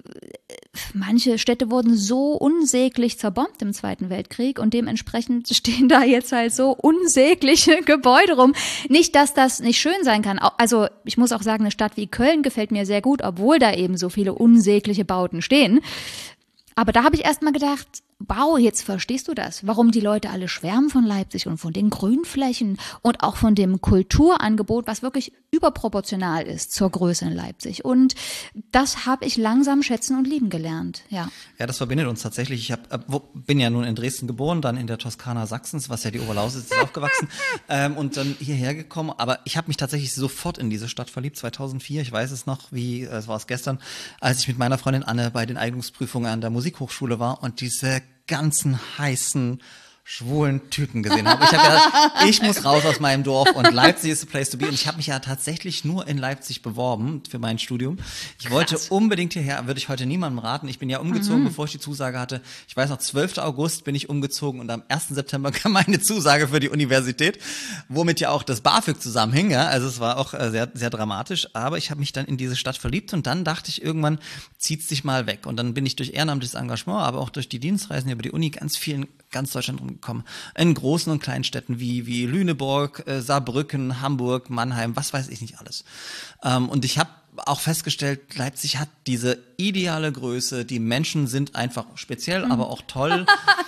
manche Städte wurden so unsäglich zerbombt im Zweiten Weltkrieg und dementsprechend stehen da jetzt halt so unsägliche Gebäude rum. Nicht, dass das nicht schön sein kann. Also ich muss auch sagen, eine Stadt wie Köln gefällt mir sehr gut, obwohl da eben so viele unsägliche Bauten stehen. Aber da habe ich erst mal gedacht, wow, jetzt verstehst du das, warum die Leute alle schwärmen von Leipzig und von den Grünflächen und auch von dem Kulturangebot, was wirklich überproportional ist zur Größe in Leipzig. Und das habe ich langsam schätzen und lieben gelernt, ja. Ja, das verbindet uns tatsächlich. Ich hab, bin ja nun in Dresden geboren, dann in der Toskana Sachsens, was ja die Oberlausitz ist, aufgewachsen ähm, und dann hierher gekommen. Aber ich habe mich tatsächlich sofort in diese Stadt verliebt, zweitausendvier. Ich weiß es noch, wie es war es gestern, als ich mit meiner Freundin Anne bei den Eignungsprüfungen an der Musikhochschule war und diese ganzen heißen schwulen Typen gesehen habe. Ich habe ja, ich muss raus aus meinem Dorf und Leipzig ist the place to be. Und ich habe mich ja tatsächlich nur in Leipzig beworben für mein Studium. Ich Krass. wollte unbedingt hierher, würde ich heute niemandem raten. Ich bin ja umgezogen, mhm. bevor ich die Zusage hatte. Ich weiß noch, zwölften August bin ich umgezogen und am ersten September kam meine Zusage für die Universität, womit ja auch das BAföG zusammenhing. Ja? Also es war auch sehr, sehr dramatisch. Aber ich habe mich dann in diese Stadt verliebt und dann dachte ich, irgendwann zieht's dich mal weg. Und dann bin ich durch ehrenamtliches Engagement, aber auch durch die Dienstreisen über die Uni ganz vielen, ganz Deutschland rumgekommen. In großen und kleinen Städten wie, wie Lüneburg, äh, Saarbrücken, Hamburg, Mannheim, was weiß ich nicht alles. Ähm, und ich habe auch festgestellt, Leipzig hat diese ideale Größe, die Menschen sind einfach speziell, mhm. aber auch toll.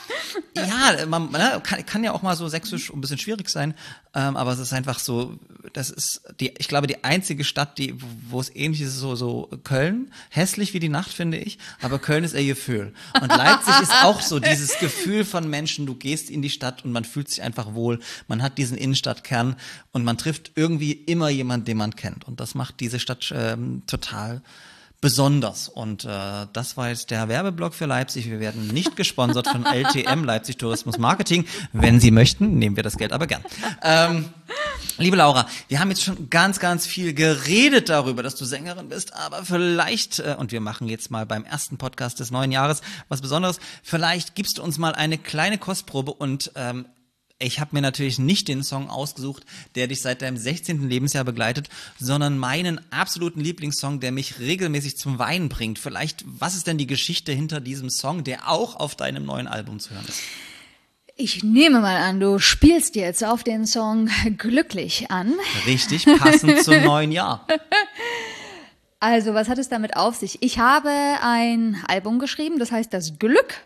Ja, man, man kann, kann ja auch mal so sächsisch ein bisschen schwierig sein, ähm, aber es ist einfach so, das ist die, ich glaube, die einzige Stadt, die, wo es ähnlich ist, so, so Köln, hässlich wie die Nacht, finde ich, aber Köln ist eher Gefühl. Und Leipzig ist auch so dieses Gefühl von Menschen, du gehst in die Stadt und man fühlt sich einfach wohl, man hat diesen Innenstadtkern und man trifft irgendwie immer jemanden, den man kennt und das macht diese Stadt ähm, total besonders. Und äh, das war jetzt der Werbeblock für Leipzig. Wir werden nicht gesponsert von L T M, Leipzig Tourismus Marketing. Wenn Sie möchten, nehmen wir das Geld aber gern. Ähm, liebe Laura, wir haben jetzt schon ganz, ganz viel geredet darüber, dass du Sängerin bist, aber vielleicht, äh, und wir machen jetzt mal beim ersten Podcast des neuen Jahres was Besonderes, vielleicht gibst du uns mal eine kleine Kostprobe und ähm, ich habe mir natürlich nicht den Song ausgesucht, der dich seit deinem sechzehnten Lebensjahr begleitet, sondern meinen absoluten Lieblingssong, der mich regelmäßig zum Weinen bringt. Vielleicht, was ist denn die Geschichte hinter diesem Song, der auch auf deinem neuen Album zu hören ist? Ich nehme mal an, du spielst jetzt auf den Song Glücklich an. Richtig, passend zum neuen Jahr. Also, was hat es damit auf sich? Ich habe ein Album geschrieben, das heißt Das Glück.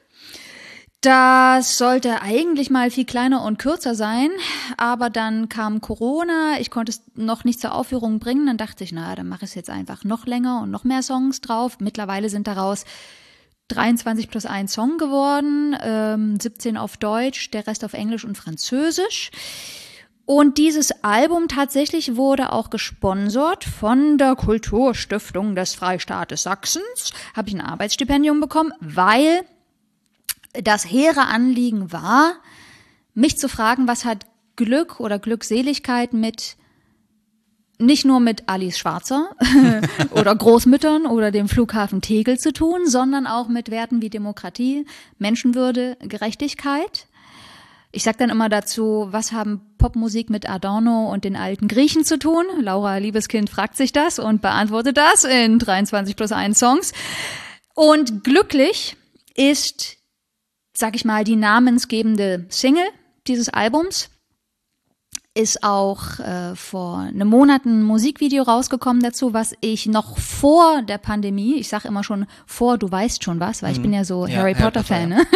Das sollte eigentlich mal viel kleiner und kürzer sein, aber dann kam Corona, ich konnte es noch nicht zur Aufführung bringen, dann dachte ich, na, dann mache ich es jetzt einfach noch länger und noch mehr Songs drauf. Mittlerweile sind daraus dreiundzwanzig plus ein Song geworden, ähm, siebzehn auf Deutsch, der Rest auf Englisch und Französisch. Und dieses Album tatsächlich wurde auch gesponsert von der Kulturstiftung des Freistaates Sachsens. Habe ich ein Arbeitsstipendium bekommen, weil das hehre Anliegen war, mich zu fragen, was hat Glück oder Glückseligkeit mit nicht nur mit Alice Schwarzer oder Großmüttern oder dem Flughafen Tegel zu tun, sondern auch mit Werten wie Demokratie, Menschenwürde, Gerechtigkeit. Ich sage dann immer dazu, was haben Popmusik mit Adorno und den alten Griechen zu tun? Laura Liebeskind fragt sich das und beantwortet das in dreiundzwanzig plus eins Songs. Und Glücklich ist, sag ich mal, die namensgebende Single dieses Albums. Ist auch äh, vor einem Monat ein Musikvideo rausgekommen dazu, was ich noch vor der Pandemie, ich sage immer schon vor, du weißt schon was, weil ich bin ja so ja, Harry Potter-Fan, ne?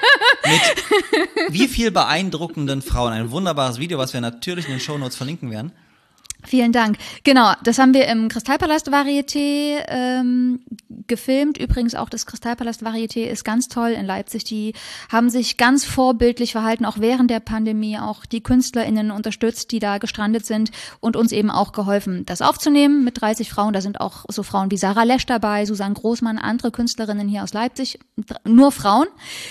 Mit wie viel beeindruckenden Frauen. Ein wunderbares Video, was wir natürlich in den Shownotes verlinken werden. Vielen Dank. Genau, das haben wir im Kristallpalast Varieté ähm, gefilmt. Übrigens auch das Kristallpalast Varieté ist ganz toll in Leipzig. Die haben sich ganz vorbildlich verhalten, auch während der Pandemie, auch die KünstlerInnen unterstützt, die da gestrandet sind und uns eben auch geholfen, das aufzunehmen mit dreißig Frauen. Da sind auch so Frauen wie Sarah Lesch dabei, Susanne Großmann, andere Künstlerinnen hier aus Leipzig, nur Frauen.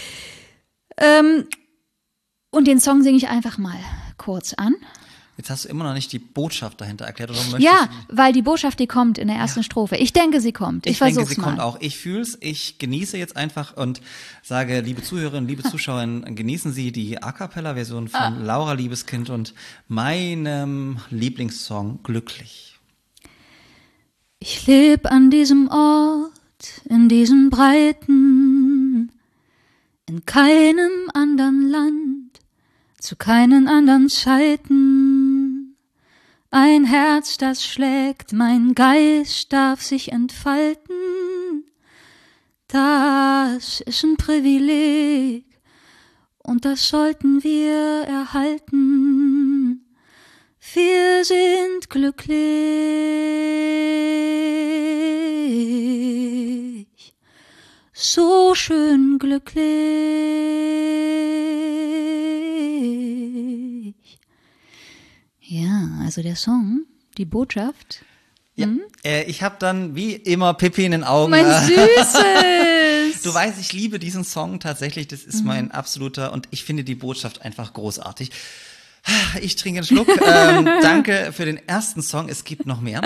Ähm, und den Song singe ich einfach mal kurz an. Jetzt hast du immer noch nicht die Botschaft dahinter erklärt. Oder möchtest ja, du? Weil die Botschaft, die kommt in der ersten ja. Strophe. Ich denke, sie kommt. Ich, ich denke, sie mal. kommt auch. Ich fühl's. Ich genieße jetzt einfach und sage, liebe Zuhörerinnen, liebe Zuschauerinnen, genießen Sie die A-Cappella-Version von ah. Laura Liebeskind und meinem Lieblingssong Glücklich. Ich leb an diesem Ort, in diesen Breiten, in keinem anderen Land, zu keinen anderen Zeiten. Ein Herz, das schlägt, mein Geist darf sich entfalten. Das ist ein Privileg und das sollten wir erhalten. Wir sind glücklich, so schön glücklich. Ja, also der Song, die Botschaft. Ja, hm? äh, ich habe dann wie immer Pipi in den Augen. Mein Süßes! Du weißt, ich liebe diesen Song tatsächlich, das ist mhm. mein absoluter und ich finde die Botschaft einfach großartig. Ich trinke einen Schluck. ähm, danke für den ersten Song, es gibt noch mehr.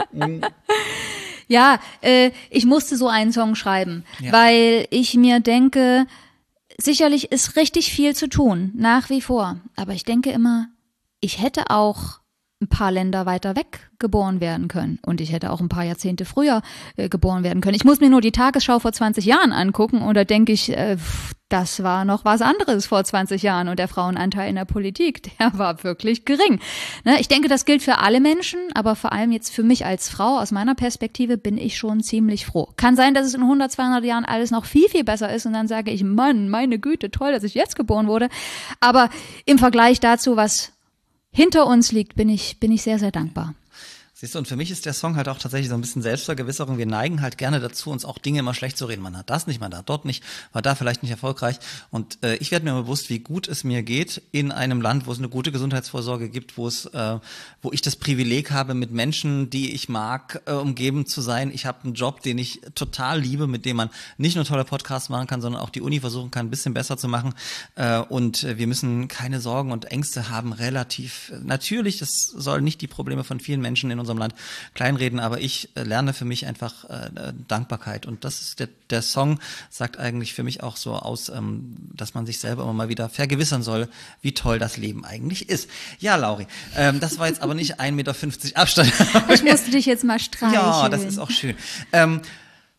Ja, äh, ich musste so einen Song schreiben, ja. weil ich mir denke, sicherlich ist richtig viel zu tun, nach wie vor. Aber ich denke immer, ich hätte auch ein paar Länder weiter weg geboren werden können und ich hätte auch ein paar Jahrzehnte früher äh, geboren werden können. Ich muss mir nur die Tagesschau vor zwanzig Jahren angucken und da denke ich, äh, das war noch was anderes vor zwanzig Jahren und der Frauenanteil in der Politik, der war wirklich gering. Ne? Ich denke, das gilt für alle Menschen, aber vor allem jetzt für mich als Frau, aus meiner Perspektive bin ich schon ziemlich froh. Kann sein, dass es in hundert, zweihundert Jahren alles noch viel, viel besser ist und dann sage ich, Mann, meine Güte, toll, dass ich jetzt geboren wurde. Aber im Vergleich dazu, was hinter uns liegt, bin ich, bin ich sehr, sehr dankbar. Siehst du, und für mich ist der Song halt auch tatsächlich so ein bisschen Selbstvergewisserung. Wir neigen halt gerne dazu, uns auch Dinge immer schlecht zu reden. Man hat das nicht, man hat dort nicht, war da vielleicht nicht erfolgreich. Und äh, ich werde mir bewusst, wie gut es mir geht in einem Land, wo es eine gute Gesundheitsvorsorge gibt, wo es, äh, wo ich das Privileg habe, mit Menschen, die ich mag, äh, umgeben zu sein. Ich habe einen Job, den ich total liebe, mit dem man nicht nur tolle Podcasts machen kann, sondern auch die Uni versuchen kann, ein bisschen besser zu machen. Äh, und wir müssen keine Sorgen und Ängste haben, relativ. Natürlich, das soll nicht die Probleme von vielen Menschen in unserem Land kleinreden, aber ich äh, lerne für mich einfach äh, Dankbarkeit und das ist der, der Song sagt eigentlich für mich auch so aus, ähm, dass man sich selber immer mal wieder vergewissern soll, wie toll das Leben eigentlich ist. Ja, Lauri, ähm, das war jetzt aber nicht ein Meter fünfzig Abstand. Ich musste dich jetzt mal streicheln. Ja, das ist auch schön. Ähm,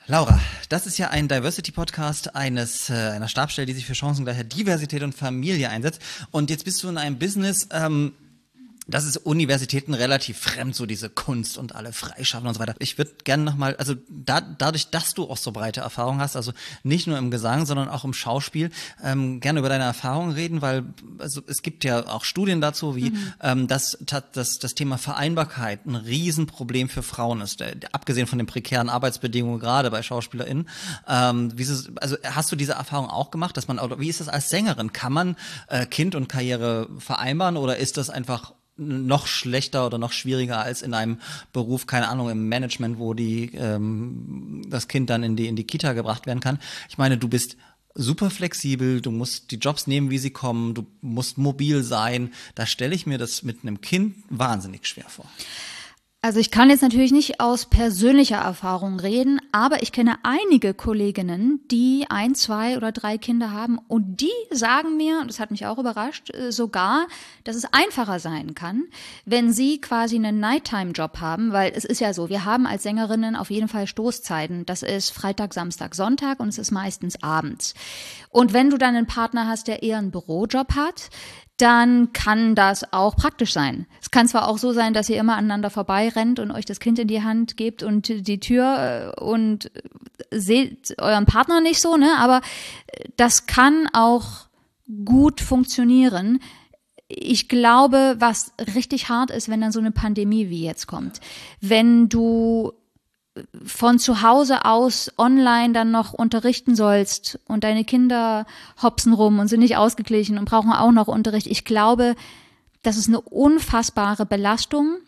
Laura, das ist ja ein Diversity-Podcast eines äh, einer Stabsstelle, die sich für Chancengleichheit, Diversität und Familie einsetzt. Und jetzt bist du in einem Business, ähm, das ist Universitäten relativ fremd, so diese Kunst und alle Freischaffen und so weiter. Ich würde gerne nochmal, also da, dadurch, dass du auch so breite Erfahrung hast, also nicht nur im Gesang, sondern auch im Schauspiel, ähm, gerne über deine Erfahrungen reden, weil also es gibt ja auch Studien dazu, wie mhm. ähm, dass, dass das Thema Vereinbarkeit ein Riesenproblem für Frauen ist, äh, abgesehen von den prekären Arbeitsbedingungen gerade bei SchauspielerInnen. Ähm, wie ist es, also hast du diese Erfahrung auch gemacht, dass man, oder wie ist das als Sängerin? Kann man äh, Kind und Karriere vereinbaren oder ist das einfach noch schlechter oder noch schwieriger als in einem Beruf, keine Ahnung, im Management, wo die ähm, das Kind dann in die in die Kita gebracht werden kann? Ich meine, du bist super flexibel, du musst die Jobs nehmen, wie sie kommen, du musst mobil sein. Da stelle ich mir das mit einem Kind wahnsinnig schwer vor. Also ich kann jetzt natürlich nicht aus persönlicher Erfahrung reden, aber ich kenne einige Kolleginnen, die ein, zwei oder drei Kinder haben und die sagen mir, und das hat mich auch überrascht, sogar, dass es einfacher sein kann, wenn sie quasi einen Nighttime-Job haben, weil es ist ja so, wir haben als Sängerinnen auf jeden Fall Stoßzeiten. Das ist Freitag, Samstag, Sonntag und es ist meistens abends. Und wenn du dann einen Partner hast, der eher einen Bürojob hat, dann kann das auch praktisch sein. Es kann zwar auch so sein, dass ihr immer aneinander vorbeirennt und euch das Kind in die Hand gebt und die Tür und seht euren Partner nicht so, ne? Aber das kann auch gut funktionieren. Ich glaube, was richtig hart ist, wenn dann so eine Pandemie wie jetzt kommt. Wenn du von zu Hause aus online dann noch unterrichten sollst und deine Kinder hopsen rum und sind nicht ausgeglichen und brauchen auch noch Unterricht. Ich glaube, das ist eine unfassbare Belastung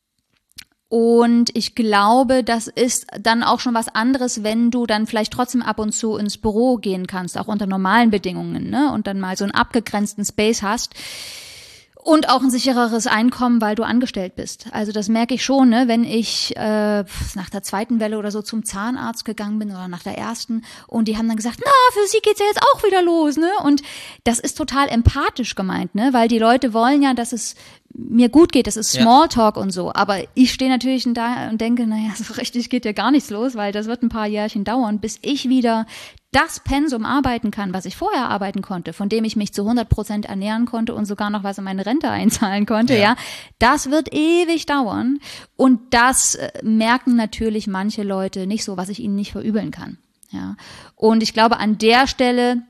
und ich glaube, das ist dann auch schon was anderes, wenn du dann vielleicht trotzdem ab und zu ins Büro gehen kannst, auch unter normalen Bedingungen, ne? Und dann mal so einen abgegrenzten Space hast. Und auch ein sichereres Einkommen, weil du angestellt bist. Also das merke ich schon, ne? Wenn ich äh, nach der zweiten Welle oder so zum Zahnarzt gegangen bin oder nach der ersten und die haben dann gesagt, na, für sie geht's ja jetzt auch wieder los, ne? Und das ist total empathisch gemeint, ne? Weil die Leute wollen ja, dass es mir gut geht, das ist Smalltalk ja. Und so. Aber ich stehe natürlich da und denke, naja, so richtig geht ja gar nichts los, weil das wird ein paar Jährchen dauern, bis ich wieder das Pensum arbeiten kann, was ich vorher arbeiten konnte, von dem ich mich zu hundert Prozent ernähren konnte und sogar noch was in meine Rente einzahlen konnte, ja, ja, das wird ewig dauern und das merken natürlich manche Leute nicht so, was ich ihnen nicht verübeln kann, ja. Und ich glaube, an der Stelle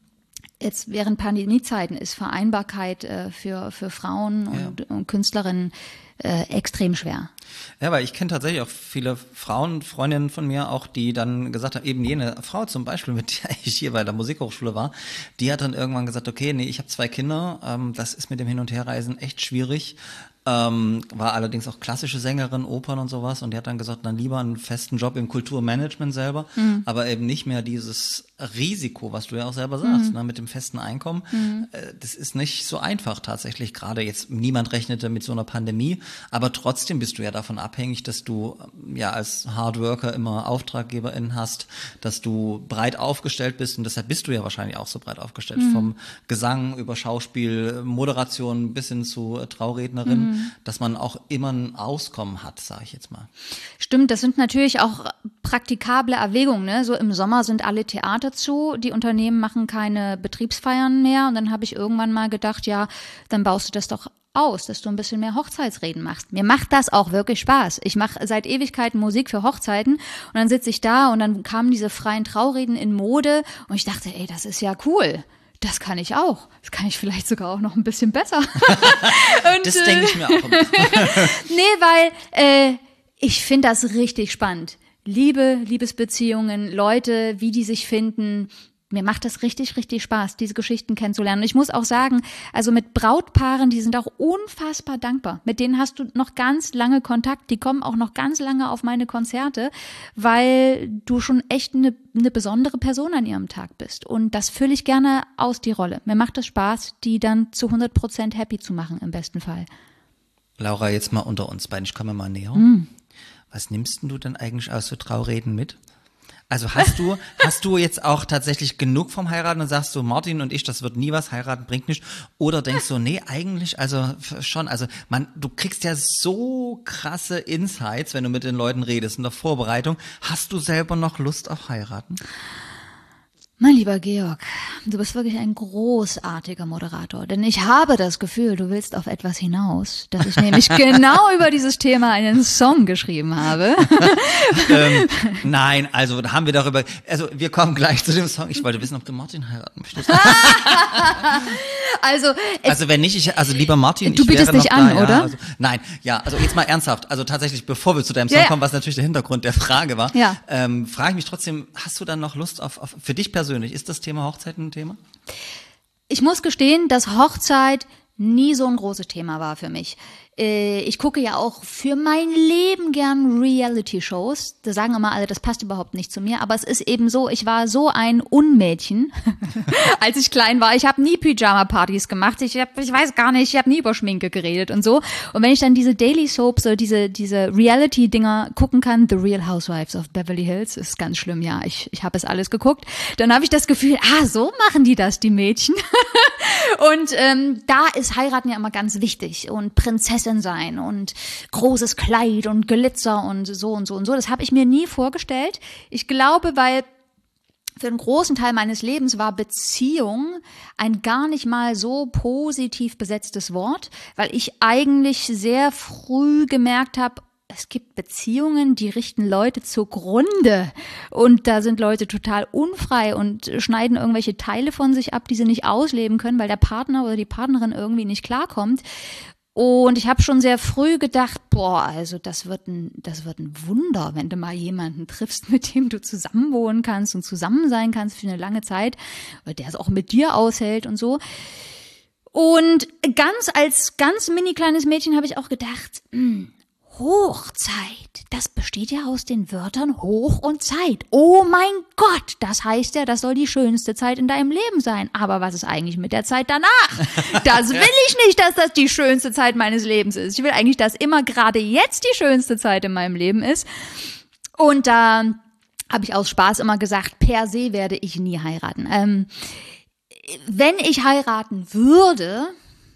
jetzt während Pandemiezeiten ist Vereinbarkeit äh, für für Frauen und, ja. und Künstlerinnen äh, extrem schwer. Ja, weil ich kenne tatsächlich auch viele Frauen, Freundinnen von mir auch, die dann gesagt haben, eben jene Frau zum Beispiel, mit der ich hier bei der Musikhochschule war, die hat dann irgendwann gesagt, okay, nee, ich habe zwei Kinder, ähm, das ist mit dem Hin- und Herreisen echt schwierig. Ähm, war allerdings auch klassische Sängerin, Opern und sowas und die hat dann gesagt, dann lieber einen festen Job im Kulturmanagement selber, mhm. aber eben nicht mehr dieses Risiko, was du ja auch selber sagst, mhm. ne, mit dem festen Einkommen. Mhm. Äh, das ist nicht so einfach tatsächlich, gerade jetzt, niemand rechnete mit so einer Pandemie, aber trotzdem bist du ja davon abhängig, dass du ja als Hardworker immer AuftraggeberInnen hast, dass du breit aufgestellt bist und deshalb bist du ja wahrscheinlich auch so breit aufgestellt, mhm. vom Gesang über Schauspiel, Moderation bis hin zu äh, Traurednerin, mhm. dass man auch immer ein Auskommen hat, sage ich jetzt mal. Stimmt, das sind natürlich auch praktikable Erwägungen, ne? So im Sommer sind alle Theater zu, die Unternehmen machen keine Betriebsfeiern mehr und dann habe ich irgendwann mal gedacht, ja, dann baust du das doch aus, dass du ein bisschen mehr Hochzeitsreden machst. Mir macht das auch wirklich Spaß. Ich mache seit Ewigkeiten Musik für Hochzeiten und dann sitze ich da und dann kamen diese freien Traureden in Mode und ich dachte, ey, das ist ja cool. Das kann ich auch. Das kann ich vielleicht sogar auch noch ein bisschen besser. Und, das denke ich mir auch. Nee, weil äh, ich finde das richtig spannend. Liebe, Liebesbeziehungen, Leute, wie die sich finden. Mir macht das richtig, richtig Spaß, diese Geschichten kennenzulernen. Und ich muss auch sagen, also mit Brautpaaren, die sind auch unfassbar dankbar. Mit denen hast du noch ganz lange Kontakt. Die kommen auch noch ganz lange auf meine Konzerte, weil du schon echt eine, eine besondere Person an ihrem Tag bist. Und das fülle ich gerne aus, die Rolle. Mir macht es Spaß, die dann zu hundert Prozent happy zu machen, im besten Fall. Laura, jetzt mal unter uns beiden. Ich komme mal näher. Mm. Was nimmst denn du denn eigentlich aus so Traureden mit? Also hast du, hast du jetzt auch tatsächlich genug vom Heiraten und sagst du, Martin und ich, das wird nie was, heiraten bringt nichts? Oder denkst du, nee, eigentlich, also schon, also man, du kriegst ja so krasse Insights, wenn du mit den Leuten redest in der Vorbereitung. Hast du selber noch Lust auf heiraten? Mein lieber Georg, du bist wirklich ein großartiger Moderator, denn ich habe das Gefühl, du willst auf etwas hinaus, dass ich nämlich genau über dieses Thema einen Song geschrieben habe. ähm, nein, also haben wir darüber, also wir kommen gleich zu dem Song. Ich wollte wissen, ob du Martin heiraten möchtest. also, also wenn nicht, ich, also lieber Martin, du ich bietest wäre noch dich an, da, ja, oder? Also, nein, ja, also jetzt mal ernsthaft, also tatsächlich, bevor wir zu deinem Song ja, ja. kommen, was natürlich der Hintergrund der Frage war, ja. ähm, frage ich mich trotzdem, hast du dann noch Lust auf, auf für dich persönlich? Ist das Thema Hochzeit ein Thema? Ich muss gestehen, dass Hochzeit nie so ein großes Thema war für mich. Ich gucke ja auch für mein Leben gern Reality-Shows. Da sagen immer alle, das passt überhaupt nicht zu mir. Aber es ist eben so, ich war so ein Unmädchen, als ich klein war. Ich habe nie Pyjama-Partys gemacht. Ich, hab, ich weiß gar nicht, ich habe nie über Schminke geredet und so. Und wenn ich dann diese Daily Soaps oder diese, diese Reality-Dinger gucken kann, The Real Housewives of Beverly Hills, ist ganz schlimm, ja. Ich, ich habe es alles geguckt. Dann habe ich das Gefühl, ah, so machen die das, die Mädchen. Und ähm, da ist Heiraten ja immer ganz wichtig. Und Prinzessin sein und großes Kleid und Glitzer und so und so und so. Das habe ich mir nie vorgestellt. Ich glaube, weil für einen großen Teil meines Lebens war Beziehung ein gar nicht mal so positiv besetztes Wort, weil ich eigentlich sehr früh gemerkt habe, es gibt Beziehungen, die richten Leute zugrunde und da sind Leute total unfrei und schneiden irgendwelche Teile von sich ab, die sie nicht ausleben können, weil der Partner oder die Partnerin irgendwie nicht klarkommt. Und ich habe schon sehr früh gedacht, boah, also das wird ein, das wird ein Wunder, wenn du mal jemanden triffst, mit dem du zusammenwohnen kannst und zusammen sein kannst für eine lange Zeit, der es auch mit dir aushält und so. Und ganz als ganz mini kleines Mädchen habe ich auch gedacht, mh, Hochzeit, das besteht ja aus den Wörtern Hoch und Zeit. Oh mein Gott, das heißt ja, das soll die schönste Zeit in deinem Leben sein. Aber was ist eigentlich mit der Zeit danach? Das will ich nicht, dass das die schönste Zeit meines Lebens ist. Ich will eigentlich, dass immer gerade jetzt die schönste Zeit in meinem Leben ist. Und da habe ich aus Spaß immer gesagt, per se werde ich nie heiraten. Ähm, wenn ich heiraten würde,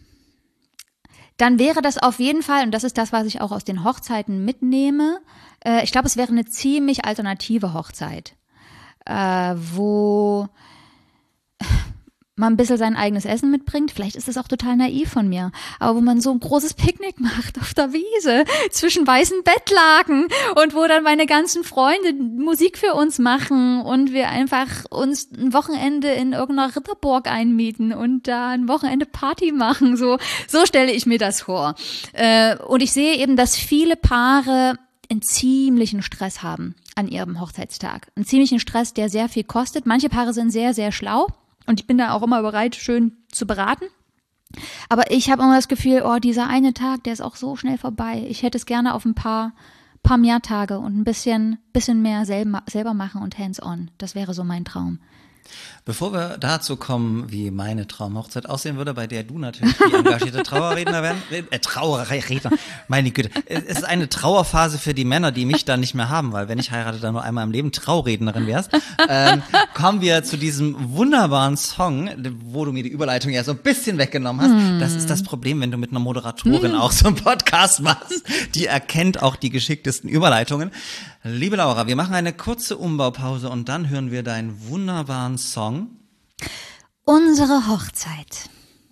dann wäre das auf jeden Fall, und das ist das, was ich auch aus den Hochzeiten mitnehme, äh, ich glaube, es wäre eine ziemlich alternative Hochzeit, äh, wo man ein bisschen sein eigenes Essen mitbringt. Vielleicht ist das auch total naiv von mir, aber wo man so ein großes Picknick macht auf der Wiese zwischen weißen Bettlaken und wo dann meine ganzen Freunde Musik für uns machen und wir einfach uns ein Wochenende in irgendeiner Ritterburg einmieten und da ein Wochenende Party machen. So, so stelle ich mir das vor. Und ich sehe eben, dass viele Paare einen ziemlichen Stress haben an ihrem Hochzeitstag. Einen ziemlichen Stress, der sehr viel kostet. Manche Paare sind sehr, sehr schlau. Und ich bin da auch immer bereit, schön zu beraten. Aber ich habe immer das Gefühl, oh, dieser eine Tag, der ist auch so schnell vorbei. Ich hätte es gerne auf ein paar, paar mehr Tage und ein bisschen, bisschen mehr selber, selber machen und hands-on. Das wäre so mein Traum. Bevor wir dazu kommen, wie meine Traumhochzeit aussehen würde, bei der du natürlich die engagierte Trauerredner werden, äh, Trauerredner, meine Güte, es ist eine Trauerphase für die Männer, die mich dann nicht mehr haben, weil wenn ich heirate, dann nur einmal im Leben Traurednerin wärst. Ähm, kommen wir zu diesem wunderbaren Song, wo du mir die Überleitung ja so ein bisschen weggenommen hast. Mm. Das ist das Problem, wenn du mit einer Moderatorin mm. auch so einen Podcast machst. Die erkennt auch die geschicktesten Überleitungen. Liebe Laura, wir machen eine kurze Umbaupause und dann hören wir deinen wunderbaren Song. Unsere Hochzeit.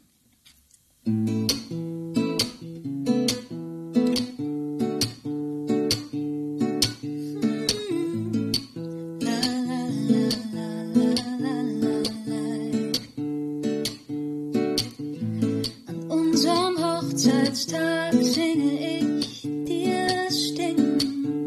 An unserem Hochzeitstag singe ich dir das Sting.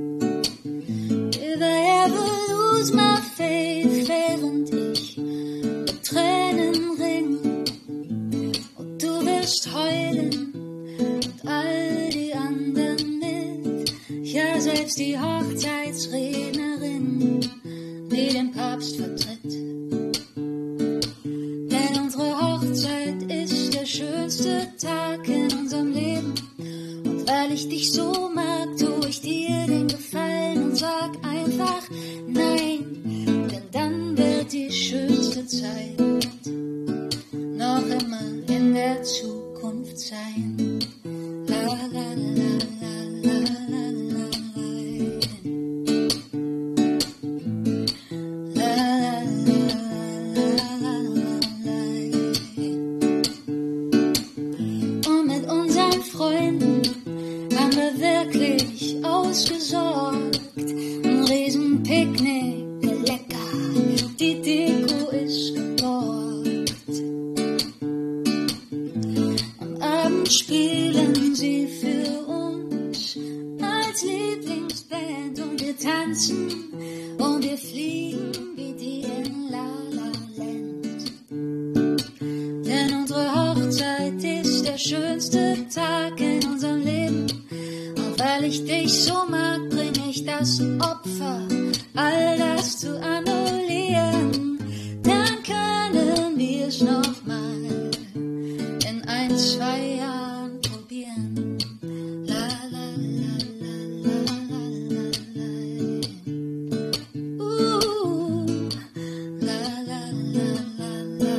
If I ever lose my faith, während ich mit Tränen ring und du wirst heulen und all die anderen mit. Ja, selbst die Hochzeitsrednerin, die den Papst vertritt. Denn unsere Hochzeit ist der schönste Tag in unserem Leben. Und weil ich dich so mag, tu ich dir den Gefallen und sag einfach nein. Hochzeit noch immer in der Zukunft sein. La la la la la la la la la la. Und mit unseren Freunden haben wir wirklich ausgesorgt. Ein Riesenpicknick, lecker, die Deko ist geborgt. Am Abend spielen sie für uns als Lieblingsband und wir tanzen und wir fliegen wie die in La La Land. Denn unsere Hochzeit ist der schönste Tag in unserem Leben. Auch weil ich dich so mag, bring ich das Opfer, all das zu annullieren. Dann können wir es nochmal in ein, zwei Jahren probieren. La la la la la la la la. Uh, la la la la la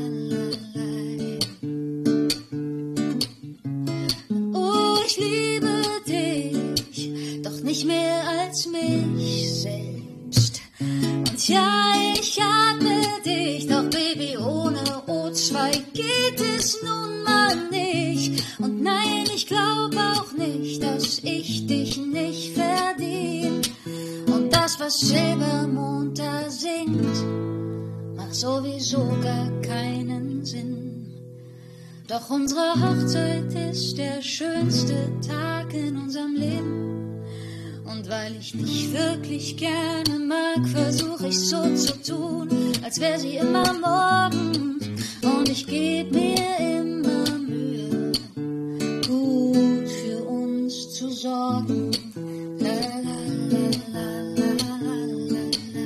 la la. Oh, ich liebe dich, doch nicht mehr als mich selbst. Und ja, ich atme dich, doch Baby, ohne O zwei geht es nun mal nicht. Und nein, ich glaube auch nicht, dass ich dich nicht verdien. Und das, was Silbermond da singt, macht sowieso gar keinen Sinn. Doch unsere Hochzeit ist der schönste Tag in unserem Leben. Und weil ich dich wirklich gerne mag, versuche ich so zu tun, als wäre sie immer morgen. Und ich gebe mir immer Mühe, gut für uns zu sorgen. La la la la la la la.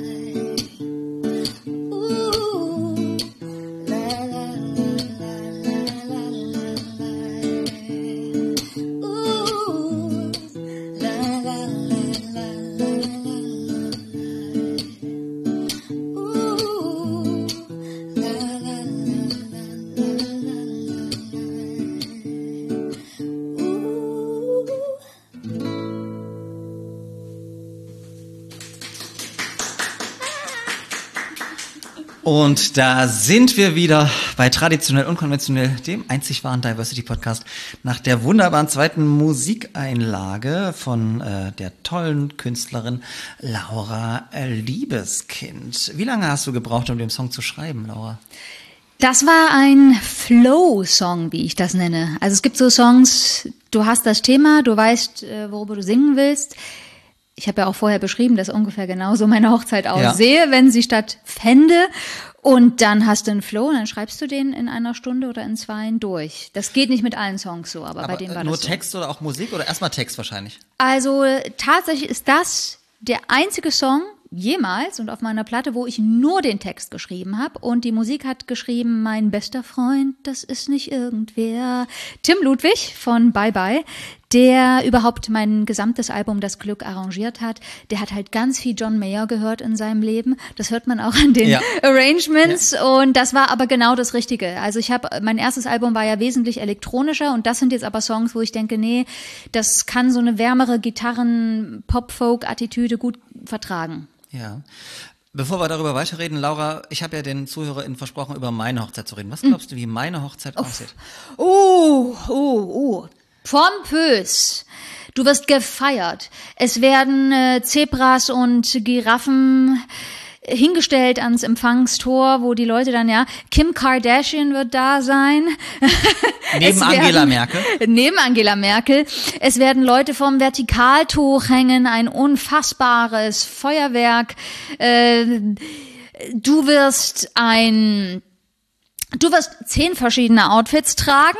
Uh, la la la la la la la. Uh, la la la. Und da sind wir wieder bei Traditionell Unkonventionell, dem einzig wahren Diversity-Podcast, nach der wunderbaren zweiten Musikeinlage von äh, der tollen Künstlerin Laura Liebeskind. Wie lange hast du gebraucht, um den Song zu schreiben, Laura? Das war ein Flow-Song, wie ich das nenne. Also es gibt so Songs, du hast das Thema, du weißt, worüber du singen willst. Ich habe ja auch vorher beschrieben, dass ungefähr genauso meine Hochzeit aussehe, ja, wenn sie stattfände. Und dann hast du einen Flow und dann schreibst du den in einer Stunde oder in zwei durch. Das geht nicht mit allen Songs so, aber, aber bei dem war nur das so. Nur Text oder auch Musik oder erstmal Text wahrscheinlich? Also tatsächlich ist das der einzige Song jemals und auf meiner Platte, wo ich nur den Text geschrieben habe, und die Musik hat geschrieben mein bester Freund, das ist nicht irgendwer, Tim Ludwig von Bye Bye, der überhaupt mein gesamtes Album Das Glück arrangiert hat. Der hat halt ganz viel John Mayer gehört in seinem Leben. Das hört man auch an den ja. Arrangements. Ja. Und das war aber genau das Richtige. Also ich habe, mein erstes Album war ja wesentlich elektronischer und das sind jetzt aber Songs, wo ich denke, nee, das kann so eine wärmere Gitarren-Pop-Folk-Attitüde gut vertragen. Ja. Bevor wir darüber weiterreden, Laura, ich habe ja den ZuhörerInnen versprochen, über meine Hochzeit zu reden. Was glaubst du, wie meine Hochzeit oh. aussieht? Oh, oh, oh. Pompös. Du wirst gefeiert. Es werden äh, Zebras und Giraffen hingestellt ans Empfangstor, wo die Leute dann, ja, Kim Kardashian wird da sein. Neben werden, Angela Merkel. Neben Angela Merkel. Es werden Leute vom Vertikaltuch hängen, ein unfassbares Feuerwerk. Äh, du wirst ein, du wirst zehn verschiedene Outfits tragen.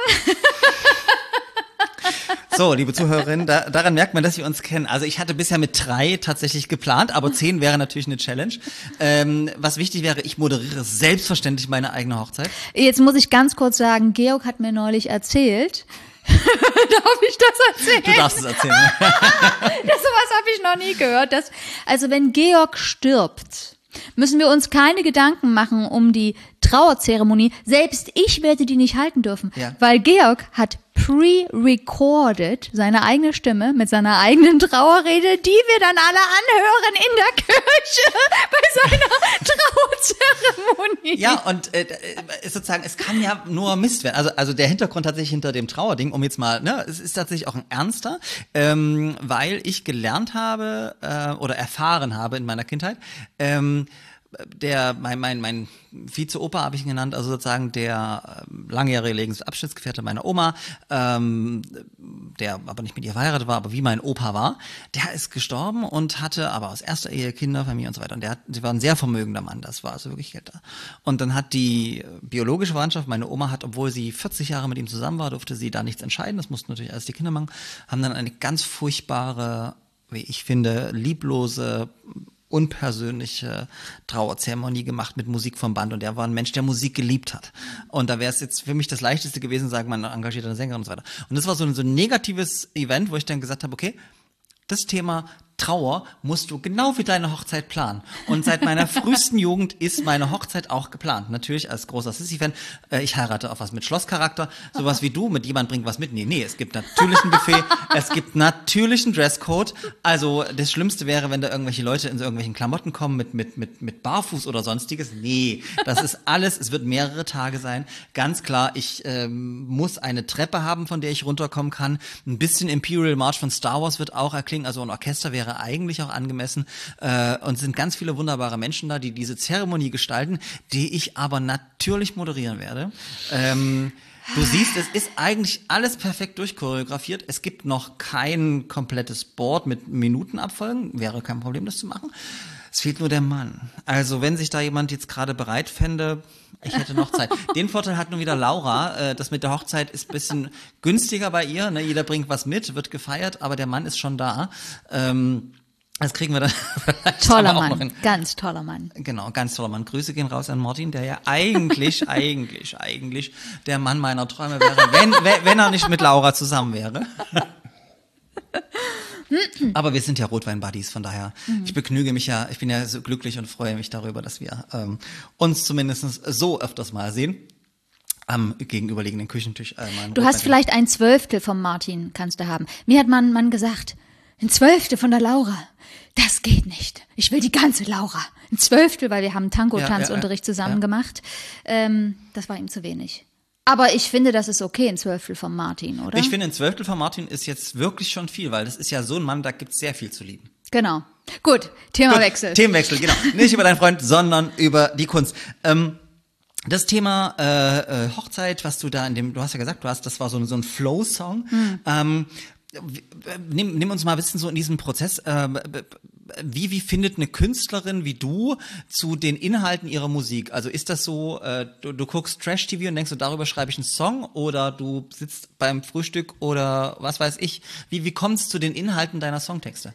So, liebe Zuhörerinnen, da, daran merkt man, dass wir uns kennen. Also ich hatte bisher mit drei tatsächlich geplant, aber zehn wäre natürlich eine Challenge. Ähm, was wichtig wäre, ich moderiere selbstverständlich meine eigene Hochzeit. Jetzt muss ich ganz kurz sagen, Georg hat mir neulich erzählt, darf ich das erzählen? Du darfst es erzählen. Das, sowas habe ich noch nie gehört. Dass, also wenn Georg stirbt, müssen wir uns keine Gedanken machen um die Trauerzeremonie. Selbst ich werde die nicht halten dürfen, Ja. weil Georg hat pre-recorded seine eigene Stimme mit seiner eigenen Trauerrede, die wir dann alle anhören in der Kirche bei seiner Trauerzeremonie. Ja, und äh, sozusagen, es kann ja nur Mist werden. Also, also der Hintergrund tatsächlich hinter dem Trauerding, um jetzt mal, ne, es ist tatsächlich auch ein ernster, ähm, weil ich gelernt habe äh, oder erfahren habe in meiner Kindheit, ähm, der, mein, mein, mein Vize-Opa habe ich ihn genannt, also sozusagen der ähm, langjährige Lebensabschnittsgefährte meiner Oma, ähm, der aber nicht mit ihr verheiratet war, aber wie mein Opa war, der ist gestorben und hatte aber aus erster Ehe Kinder, Familie und so weiter. Und der hat, sie war ein sehr vermögender Mann, das war also wirklich Geld da. Und dann hat die biologische Verwandtschaft, meine Oma hat, obwohl sie vierzig Jahre mit ihm zusammen war, durfte sie da nichts entscheiden, das mussten natürlich alles die Kinder machen, haben dann eine ganz furchtbare, wie ich finde, lieblose, unpersönliche Trauerzeremonie gemacht mit Musik vom Band, und er war ein Mensch, der Musik geliebt hat. Und da wäre es jetzt für mich das Leichteste gewesen, sagen, man engagiert eine Sängerin und so weiter. Und das war so ein, so ein negatives Event, wo ich dann gesagt habe, okay, das Thema Trauer musst du genau wie deine Hochzeit planen. Und seit meiner frühesten Jugend ist meine Hochzeit auch geplant. Natürlich als großer Sissy-Fan, äh, ich heirate auf was mit Schlosscharakter, sowas wie du, mit jemand bringt was mit. Nee, nee, es gibt natürlich ein Buffet, es gibt natürlich einen Dresscode. Also das Schlimmste wäre, wenn da irgendwelche Leute in so irgendwelchen Klamotten kommen mit, mit, mit, mit Barfuß oder sonstiges. Nee, das ist alles, es wird mehrere Tage sein. Ganz klar, ich ähm, muss eine Treppe haben, von der ich runterkommen kann. Ein bisschen Imperial March von Star Wars wird auch erklingen, also ein Orchester wäre eigentlich auch angemessen, äh, und sind ganz viele wunderbare Menschen da, die diese Zeremonie gestalten, die ich aber natürlich moderieren werde. Ähm, du siehst, es ist eigentlich alles perfekt durchchoreografiert. Es gibt noch kein komplettes Board mit Minutenabfolgen, wäre kein Problem, das zu machen. Es fehlt nur der Mann. Also wenn sich da jemand jetzt gerade bereit fände, ich hätte noch Zeit. Den Vorteil hat nun wieder Laura, äh, das mit der Hochzeit ist ein bisschen günstiger bei ihr. Ne? Jeder bringt was mit, wird gefeiert, aber der Mann ist schon da. Ähm, das kriegen wir dann vielleicht Toller aber auch Mann, noch hin. ganz toller Mann. Genau, ganz toller Mann. Grüße gehen raus an Martin, der ja eigentlich, eigentlich, eigentlich der Mann meiner Träume wäre, wenn, wenn er nicht mit Laura zusammen wäre. Aber wir sind ja Rotwein-Buddies, von daher, mhm. ich begnüge mich ja, ich bin ja so glücklich und freue mich darüber, dass wir ähm, uns zumindest so öfters mal sehen. Am gegenüberliegenden Küchentisch. Äh, du hast vielleicht ein Zwölftel vom Martin, kannst du haben. Mir hat mein Mann gesagt, ein Zwölftel von der Laura, das geht nicht. Ich will die ganze Laura. Ein Zwölftel, weil wir haben Tango-Tanzunterricht ja, ja, zusammen ja. gemacht. Ähm, das war ihm zu wenig. Aber ich finde, das ist okay, ein Zwölftel von Martin, oder? Ich finde, ein Zwölftel von Martin ist jetzt wirklich schon viel, weil das ist ja so ein Mann, da gibt's sehr viel zu lieben. Genau. Gut, Themawechsel. Gut, Themenwechsel, genau. Nicht über deinen Freund, sondern über die Kunst. Ähm, das Thema äh, Hochzeit, was du da in dem, du hast ja gesagt, du hast, das war so, so ein Flow-Song. Hm. Ähm, nimm, nimm uns mal ein bisschen so in diesem Prozess. Äh, Wie, wie findet eine Künstlerin wie du zu den Inhalten ihrer Musik? Also ist das so, äh, du, du guckst Trash-T V und denkst, so, darüber schreibe ich einen Song, oder du sitzt beim Frühstück oder was weiß ich. Wie, wie kommst du zu den Inhalten deiner Songtexte?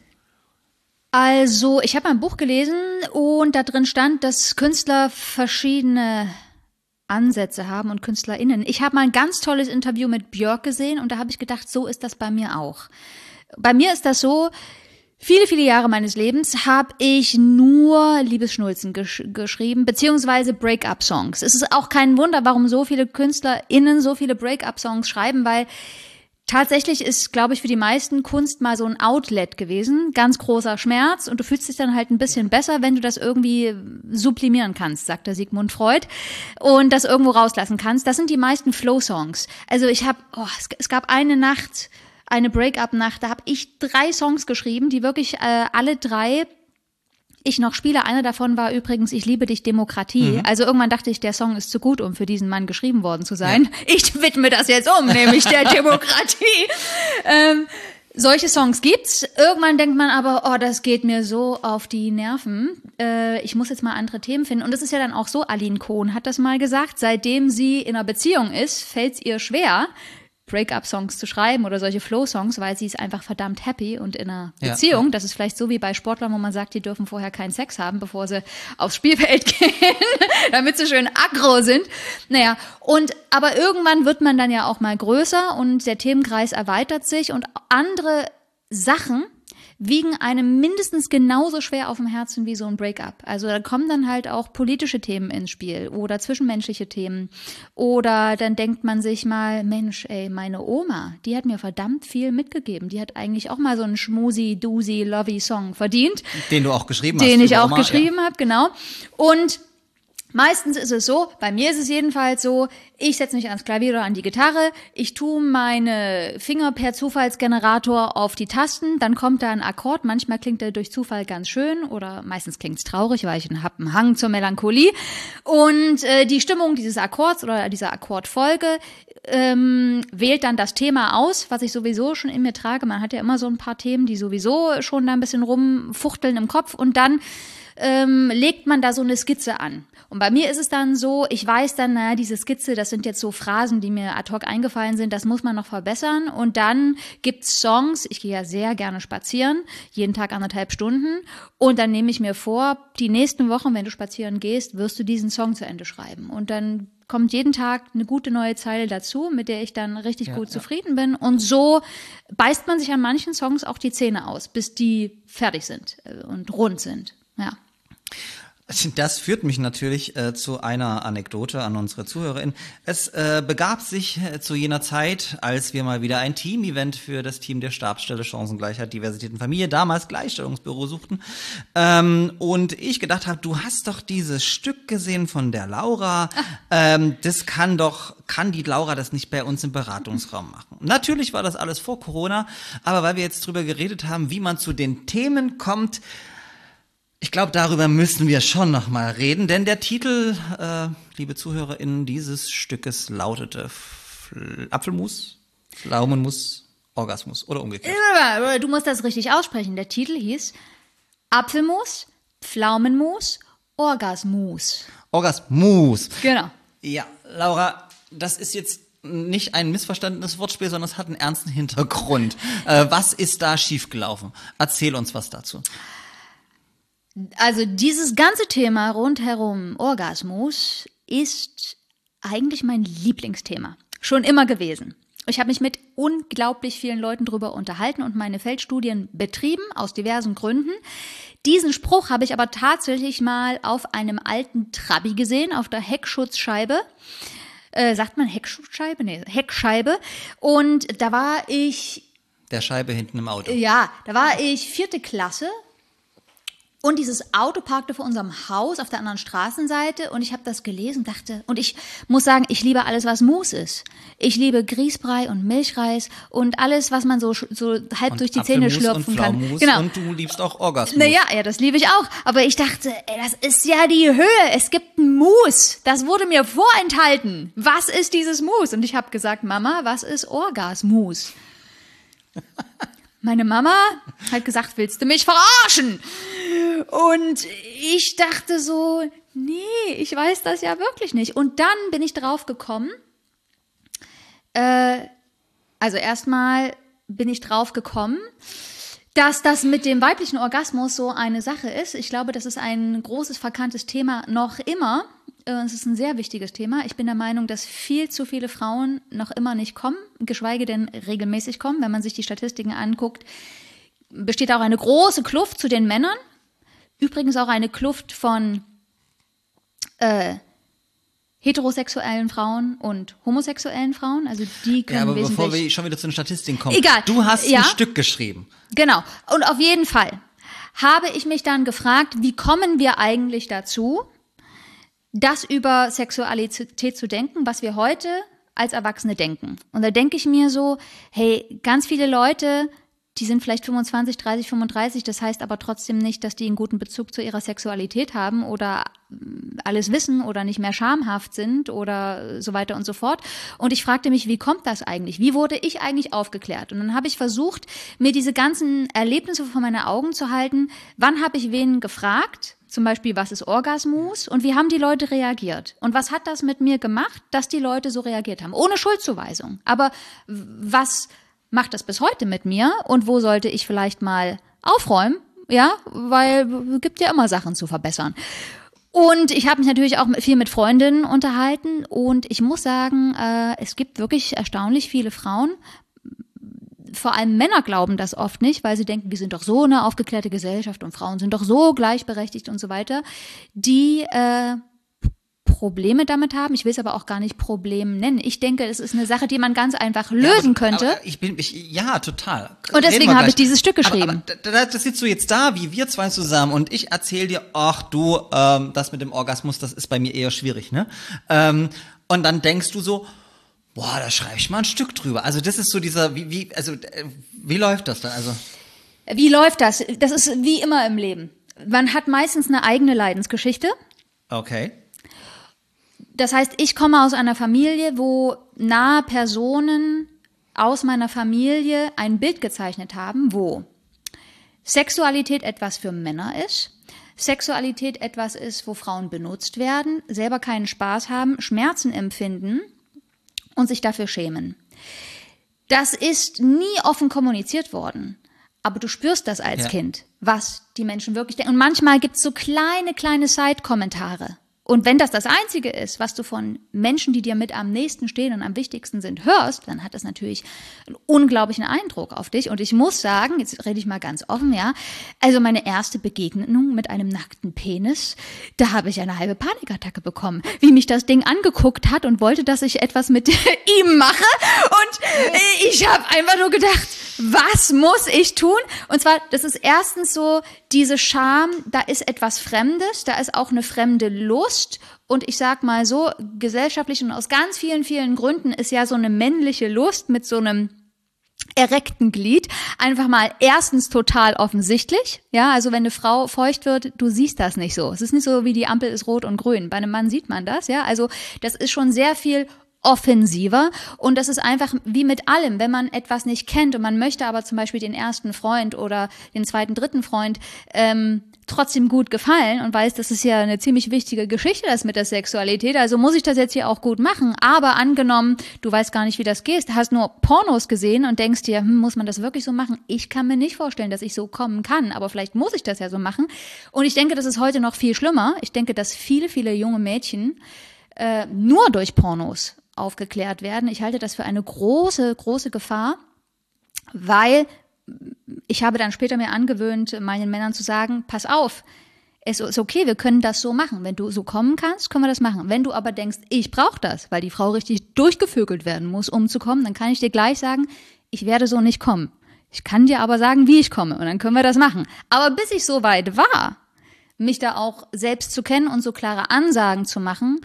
Also ich habe ein Buch gelesen und da drin stand, dass Künstler verschiedene Ansätze haben und KünstlerInnen. Ich habe mal ein ganz tolles Interview mit Björk gesehen und da habe ich gedacht, so ist das bei mir auch. Bei mir ist das so, viele, viele Jahre meines Lebens habe ich nur Liebesschnulzen gesch- geschrieben, beziehungsweise Break-up-Songs. Es ist auch kein Wunder, warum so viele KünstlerInnen so viele Break-up-Songs schreiben, weil tatsächlich ist, glaube ich, für die meisten Kunst mal so ein Outlet gewesen, ganz großer Schmerz, und du fühlst dich dann halt ein bisschen besser, wenn du das irgendwie sublimieren kannst, sagt der Sigmund Freud, und das irgendwo rauslassen kannst. Das sind die meisten Flow-Songs. Also ich habe, oh, es, es gab eine Nacht, eine Break-up-Nacht, da habe ich drei Songs geschrieben, die wirklich äh, alle drei ich noch spiele. Einer davon war übrigens Ich liebe dich, Demokratie. Mhm. Also irgendwann dachte ich, der Song ist zu gut, um für diesen Mann geschrieben worden zu sein. Ja. Ich widme das jetzt um, nämlich der Demokratie. Ähm, solche Songs gibt's. Irgendwann denkt man aber, oh, das geht mir so auf die Nerven. Äh, ich muss jetzt mal andere Themen finden. Und das ist ja dann auch so, Aline Kohn hat das mal gesagt, seitdem sie in einer Beziehung ist, fällt's ihr schwer, Break-up-Songs zu schreiben oder solche Flow-Songs, weil sie ist einfach verdammt happy und in einer ja, Beziehung. Ja. Das ist vielleicht so wie bei Sportlern, wo man sagt, die dürfen vorher keinen Sex haben, bevor sie aufs Spielfeld gehen, damit sie schön aggro sind. Naja, und aber irgendwann wird man dann ja auch mal größer und der Themenkreis erweitert sich und andere Sachen wiegen einem mindestens genauso schwer auf dem Herzen wie so ein Breakup. Also da kommen dann halt auch politische Themen ins Spiel oder zwischenmenschliche Themen. Oder dann denkt man sich mal, Mensch, ey, meine Oma, die hat mir verdammt viel mitgegeben. Die hat eigentlich auch mal so einen schmusi, dusi, lovey Song verdient. Den du auch geschrieben hast. Den ich auch Oma, geschrieben ja. habe, genau. Und meistens ist es so, bei mir ist es jedenfalls so, ich setze mich ans Klavier oder an die Gitarre, ich tue meine Finger per Zufallsgenerator auf die Tasten, dann kommt da ein Akkord, manchmal klingt der durch Zufall ganz schön oder meistens klingt es traurig, weil ich habe einen Hang zur Melancholie und äh, die Stimmung dieses Akkords oder dieser Akkordfolge ähm, wählt dann das Thema aus, was ich sowieso schon in mir trage. Man hat ja immer so ein paar Themen, die sowieso schon da ein bisschen rumfuchteln im Kopf und dann ähm, legt man da so eine Skizze an. Und bei mir ist es dann so, ich weiß dann, naja, diese Skizze, das sind jetzt so Phrasen, die mir ad hoc eingefallen sind, das muss man noch verbessern. Und dann gibt's Songs, ich gehe ja sehr gerne spazieren, jeden Tag anderthalb Stunden. Und dann nehme ich mir vor, die nächsten Wochen, wenn du spazieren gehst, wirst du diesen Song zu Ende schreiben. Und dann kommt jeden Tag eine gute neue Zeile dazu, mit der ich dann richtig ja, gut ja. zufrieden bin. Und so beißt man sich an manchen Songs auch die Zähne aus, bis die fertig sind und rund sind. Ja. Das führt mich natürlich äh, zu einer Anekdote an unsere ZuhörerInnen. Es äh, begab sich äh, zu jener Zeit, als wir mal wieder ein Team-Event für das Team der Stabsstelle Chancengleichheit, Diversität und Familie, damals Gleichstellungsbüro, suchten. Ähm, und ich gedacht habe, du hast doch dieses Stück gesehen von der Laura. Ähm, das kann doch, kann die Laura das nicht bei uns im Beratungsraum machen? Natürlich war das alles vor Corona, aber weil wir jetzt drüber geredet haben, wie man zu den Themen kommt, ich glaube, darüber müssen wir schon noch mal reden, denn der Titel, äh, liebe ZuhörerInnen, dieses Stückes lautete F- Apfelmus, Pflaumenmus, Orgasmus oder umgekehrt. Du musst das richtig aussprechen. Der Titel hieß Apfelmus, Pflaumenmus, Orgasmus. Orgasmus. Genau. Ja, Laura, das ist jetzt nicht ein missverstandenes Wortspiel, sondern es hat einen ernsten Hintergrund. Äh, was ist da schiefgelaufen? Erzähl uns was dazu. Also dieses ganze Thema rundherum Orgasmus ist eigentlich mein Lieblingsthema. Schon immer gewesen. Ich habe mich mit unglaublich vielen Leuten drüber unterhalten und meine Feldstudien betrieben, aus diversen Gründen. Diesen Spruch habe ich aber tatsächlich mal auf einem alten Trabi gesehen, auf der Heckschutzscheibe. Äh, sagt man Heckschutzscheibe? Nee, Heckscheibe. Und da war ich... Der Scheibe hinten im Auto. Ja, da war ich vierte Klasse. Und dieses Auto parkte vor unserem Haus auf der anderen Straßenseite und ich habe das gelesen und dachte, und ich muss sagen, ich liebe alles, was Mousse ist. Ich liebe Grießbrei und Milchreis und alles, was man so, so halb Und durch die Zähne schlürfen kann. Genau. Und du liebst auch Orgasmus. Naja, ja, das liebe ich auch. Aber ich dachte, ey, das ist ja die Höhe. Es gibt ein Mousse. Das wurde mir vorenthalten. Was ist dieses Mousse? Und ich habe gesagt, Mama, was ist Orgasmus? Meine Mama hat gesagt, willst du mich verarschen? Und ich dachte so, nee, ich weiß das ja wirklich nicht. Und dann bin ich drauf gekommen, äh, also erstmal bin ich drauf gekommen, dass das mit dem weiblichen Orgasmus so eine Sache ist. Ich glaube, das ist ein großes, verkanntes Thema noch immer. Es ist ein sehr wichtiges Thema. Ich bin der Meinung, dass viel zu viele Frauen noch immer nicht kommen, geschweige denn regelmäßig kommen. Wenn man sich die Statistiken anguckt, besteht auch eine große Kluft zu den Männern. Übrigens auch eine Kluft von äh, heterosexuellen Frauen und homosexuellen Frauen. Also die können ja, aber wesentlich... bevor wir schon wieder zu den Statistiken kommen. Egal. Du hast Ja. ein Stück geschrieben. Genau. Und auf jeden Fall habe ich mich dann gefragt, wie kommen wir eigentlich dazu, das über Sexualität zu denken, was wir heute als Erwachsene denken. Und da denke ich mir so, hey, ganz viele Leute, die sind vielleicht fünfundzwanzig, dreißig, fünfunddreißig, das heißt aber trotzdem nicht, dass die einen guten Bezug zu ihrer Sexualität haben oder alles wissen oder nicht mehr schamhaft sind oder so weiter und so fort. Und ich fragte mich, wie kommt das eigentlich? Wie wurde ich eigentlich aufgeklärt? Und dann habe ich versucht, mir diese ganzen Erlebnisse vor meine Augen zu halten. Wann habe ich wen gefragt? Zum Beispiel, was ist Orgasmus? Und wie haben die Leute reagiert? Und was hat das mit mir gemacht, dass die Leute so reagiert haben? Ohne Schuldzuweisung. Aber was macht das bis heute mit mir? Und wo sollte ich vielleicht mal aufräumen? Ja, weil es gibt ja immer Sachen zu verbessern. Und ich habe mich natürlich auch viel mit Freundinnen unterhalten. Und ich muss sagen, äh, es gibt wirklich erstaunlich viele Frauen, vor allem Männer glauben das oft nicht, weil sie denken, wir sind doch so eine aufgeklärte Gesellschaft und Frauen sind doch so gleichberechtigt und so weiter, die äh, Probleme damit haben. Ich will es aber auch gar nicht Problem nennen. Ich denke, es ist eine Sache, die man ganz einfach lösen ja, aber, könnte. Aber ich bin, ich, ja, total. Und deswegen habe ich dieses Stück geschrieben. Aber, aber da, da sitzt du jetzt da, wie wir zwei zusammen, und ich erzähle dir, ach du, ähm, das mit dem Orgasmus, das ist bei mir eher schwierig, ne? Ähm, und dann denkst du so, boah, da schreibe ich mal ein Stück drüber. Also das ist so dieser, wie, wie, also wie läuft das dann? Also wie läuft das? Das ist wie immer im Leben. Man hat meistens eine eigene Leidensgeschichte. Okay. Das heißt, ich komme aus einer Familie, wo nahe Personen aus meiner Familie ein Bild gezeichnet haben, wo Sexualität etwas für Männer ist, Sexualität etwas ist, wo Frauen benutzt werden, selber keinen Spaß haben, Schmerzen empfinden und sich dafür schämen. Das ist nie offen kommuniziert worden. Aber du spürst das als ja. Kind, was die Menschen wirklich denken. Und manchmal gibt es so kleine, kleine Side-Kommentare. Und wenn das das Einzige ist, was du von Menschen, die dir mit am nächsten stehen und am wichtigsten sind, hörst, dann hat das natürlich einen unglaublichen Eindruck auf dich. Und ich muss sagen, jetzt rede ich mal ganz offen, ja, also meine erste Begegnung mit einem nackten Penis, da habe ich eine halbe Panikattacke bekommen, wie mich das Ding angeguckt hat und wollte, dass ich etwas mit ihm mache. Und ich habe einfach nur gedacht, was muss ich tun? Und zwar, das ist erstens so diese Scham, da ist etwas Fremdes, da ist auch eine fremde Lust. Und ich sag mal so, gesellschaftlich und aus ganz vielen, vielen Gründen ist ja so eine männliche Lust mit so einem erreckten Glied einfach mal erstens total offensichtlich. Ja, also wenn eine Frau feucht wird, du siehst das nicht so. Es ist nicht so, wie die Ampel ist rot und grün. Bei einem Mann sieht man das, ja. Also das ist schon sehr viel offensiver, und das ist einfach wie mit allem, wenn man etwas nicht kennt und man möchte aber zum Beispiel den ersten Freund oder den zweiten, dritten Freund ähm, trotzdem gut gefallen und weiß, das ist ja eine ziemlich wichtige Geschichte, das mit der Sexualität, also muss ich das jetzt hier auch gut machen, aber angenommen, du weißt gar nicht, wie das geht, hast nur Pornos gesehen und denkst dir, hm, muss man das wirklich so machen? Ich kann mir nicht vorstellen, dass ich so kommen kann, aber vielleicht muss ich das ja so machen, und ich denke, das ist heute noch viel schlimmer. Ich denke, dass viele, viele junge Mädchen äh, nur durch Pornos aufgeklärt werden. Ich halte das für eine große, große Gefahr, weil ich habe dann später mir angewöhnt, meinen Männern zu sagen, pass auf, es ist okay, wir können das so machen. Wenn du so kommen kannst, können wir das machen. Wenn du aber denkst, ich brauche das, weil die Frau richtig durchgevögelt werden muss, um zu kommen, dann kann ich dir gleich sagen, ich werde so nicht kommen. Ich kann dir aber sagen, wie ich komme, und dann können wir das machen. Aber bis ich so weit war, mich da auch selbst zu kennen und so klare Ansagen zu machen,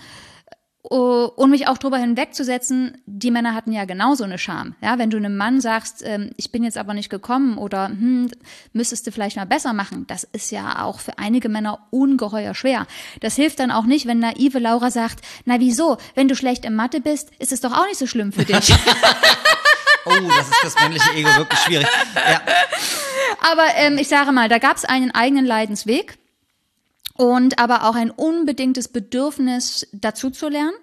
und mich auch drüber hinwegzusetzen, die Männer hatten ja genauso eine Scham. Ja, wenn du einem Mann sagst, ähm, ich bin jetzt aber nicht gekommen oder hm, müsstest du vielleicht mal besser machen, das ist ja auch für einige Männer ungeheuer schwer. Das hilft dann auch nicht, wenn naive Laura sagt, na wieso, wenn du schlecht in Mathe bist, ist es doch auch nicht so schlimm für dich. Oh, das ist das männliche Ego wirklich schwierig. Ja. Aber ähm, ich sage mal, da gab es einen eigenen Leidensweg. Und aber auch ein unbedingtes Bedürfnis, dazu zu lernen.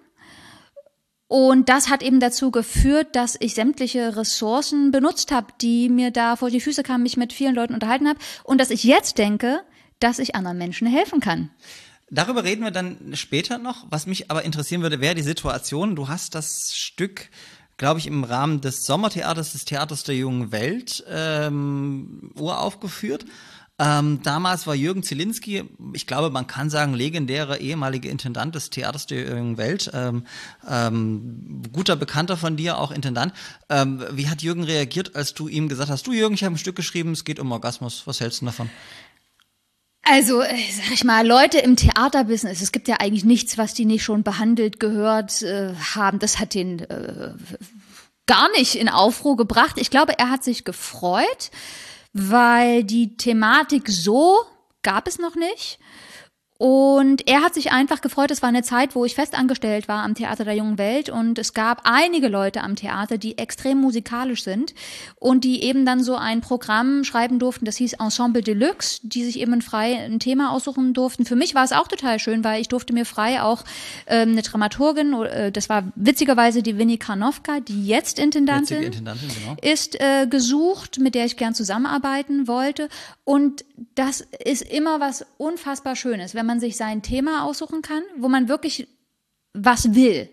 Und das hat eben dazu geführt, dass ich sämtliche Ressourcen benutzt habe, die mir da vor die Füße kamen, mich mit vielen Leuten unterhalten habe. Und dass ich jetzt denke, dass ich anderen Menschen helfen kann. Darüber reden wir dann später noch. Was mich aber interessieren würde, wäre die Situation. Du hast das Stück, glaube ich, im Rahmen des Sommertheaters, des Theaters der jungen Welt, ähm, uraufgeführt. Ähm, damals war Jürgen Zielinski, ich glaube, man kann sagen, legendärer ehemaliger Intendant des Theaters der jungen Welt, ähm, ähm, guter Bekannter von dir, auch Intendant. Ähm, wie hat Jürgen reagiert, als du ihm gesagt hast, du Jürgen, ich habe ein Stück geschrieben, es geht um Orgasmus, was hältst du davon? Also, sag ich mal, Leute im Theaterbusiness, es gibt ja eigentlich nichts, was die nicht schon behandelt, gehört äh, haben. Das hat den äh, gar nicht in Aufruhr gebracht. Ich glaube, er hat sich gefreut, weil die Thematik so gab es noch nicht. Und er hat sich einfach gefreut, es war eine Zeit, wo ich festangestellt war am Theater der jungen Welt, und es gab einige Leute am Theater, die extrem musikalisch sind und die eben dann so ein Programm schreiben durften, das hieß Ensemble Deluxe, die sich eben frei ein Thema aussuchen durften. Für mich war es auch total schön, weil ich durfte mir frei auch ähm, eine Dramaturgin, äh, das war witzigerweise die Winnie Karnowka, die jetzt Intendantin, Intendantin genau. ist, äh, gesucht, mit der ich gern zusammenarbeiten wollte. Und das ist immer was unfassbar Schönes, wenn man sich sein Thema aussuchen kann, wo man wirklich was will.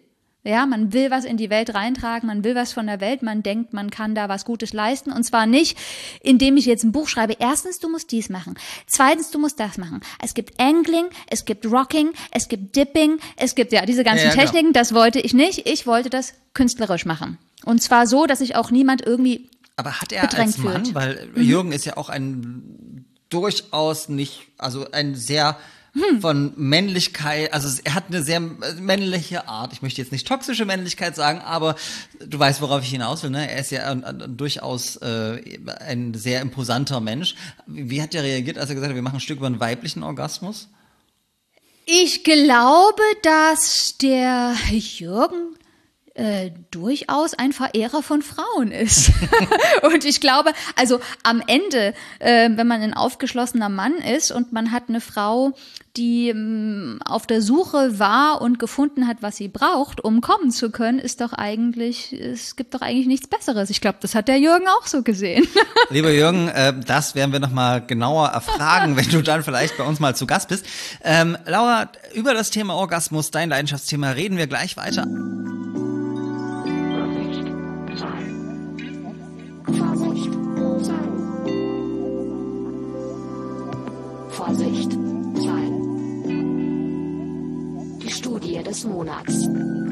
Ja, man will was in die Welt reintragen, man will was von der Welt, man denkt, man kann da was Gutes leisten. Und zwar nicht, indem ich jetzt ein Buch schreibe. Erstens, du musst dies machen. Zweitens, du musst das machen. Es gibt Angling, es gibt Rocking, es gibt Dipping, es gibt ja diese ganzen ja, ja, Techniken. Genau. Das wollte ich nicht. Ich wollte das künstlerisch machen. Und zwar so, dass sich auch niemand irgendwie Aber hat er als Mann, fühlt. weil Mhm. Jürgen ist ja auch ein durchaus nicht, also ein sehr von Männlichkeit, also er hat eine sehr männliche Art. Ich möchte jetzt nicht toxische Männlichkeit sagen, aber du weißt, worauf ich hinaus will, ne? Er ist ja ein, ein, durchaus äh, ein sehr imposanter Mensch. Wie hat er reagiert, als er gesagt hat, wir machen ein Stück über einen weiblichen Orgasmus? Ich glaube, dass der Jürgen Äh, durchaus ein Verehrer von Frauen ist. Und ich glaube, also am Ende, äh, wenn man ein aufgeschlossener Mann ist und man hat eine Frau, die ähm, auf der Suche war und gefunden hat, was sie braucht, um kommen zu können, ist doch eigentlich, es gibt doch eigentlich nichts Besseres. Ich glaube, das hat der Jürgen auch so gesehen. Lieber Jürgen, äh, das werden wir nochmal genauer erfragen, wenn du dann vielleicht bei uns mal zu Gast bist. Ähm, Laura, über das Thema Orgasmus, dein Leidenschaftsthema, reden wir gleich weiter. Vorsicht, sein. Vorsicht, sein. Die Studie des Monats.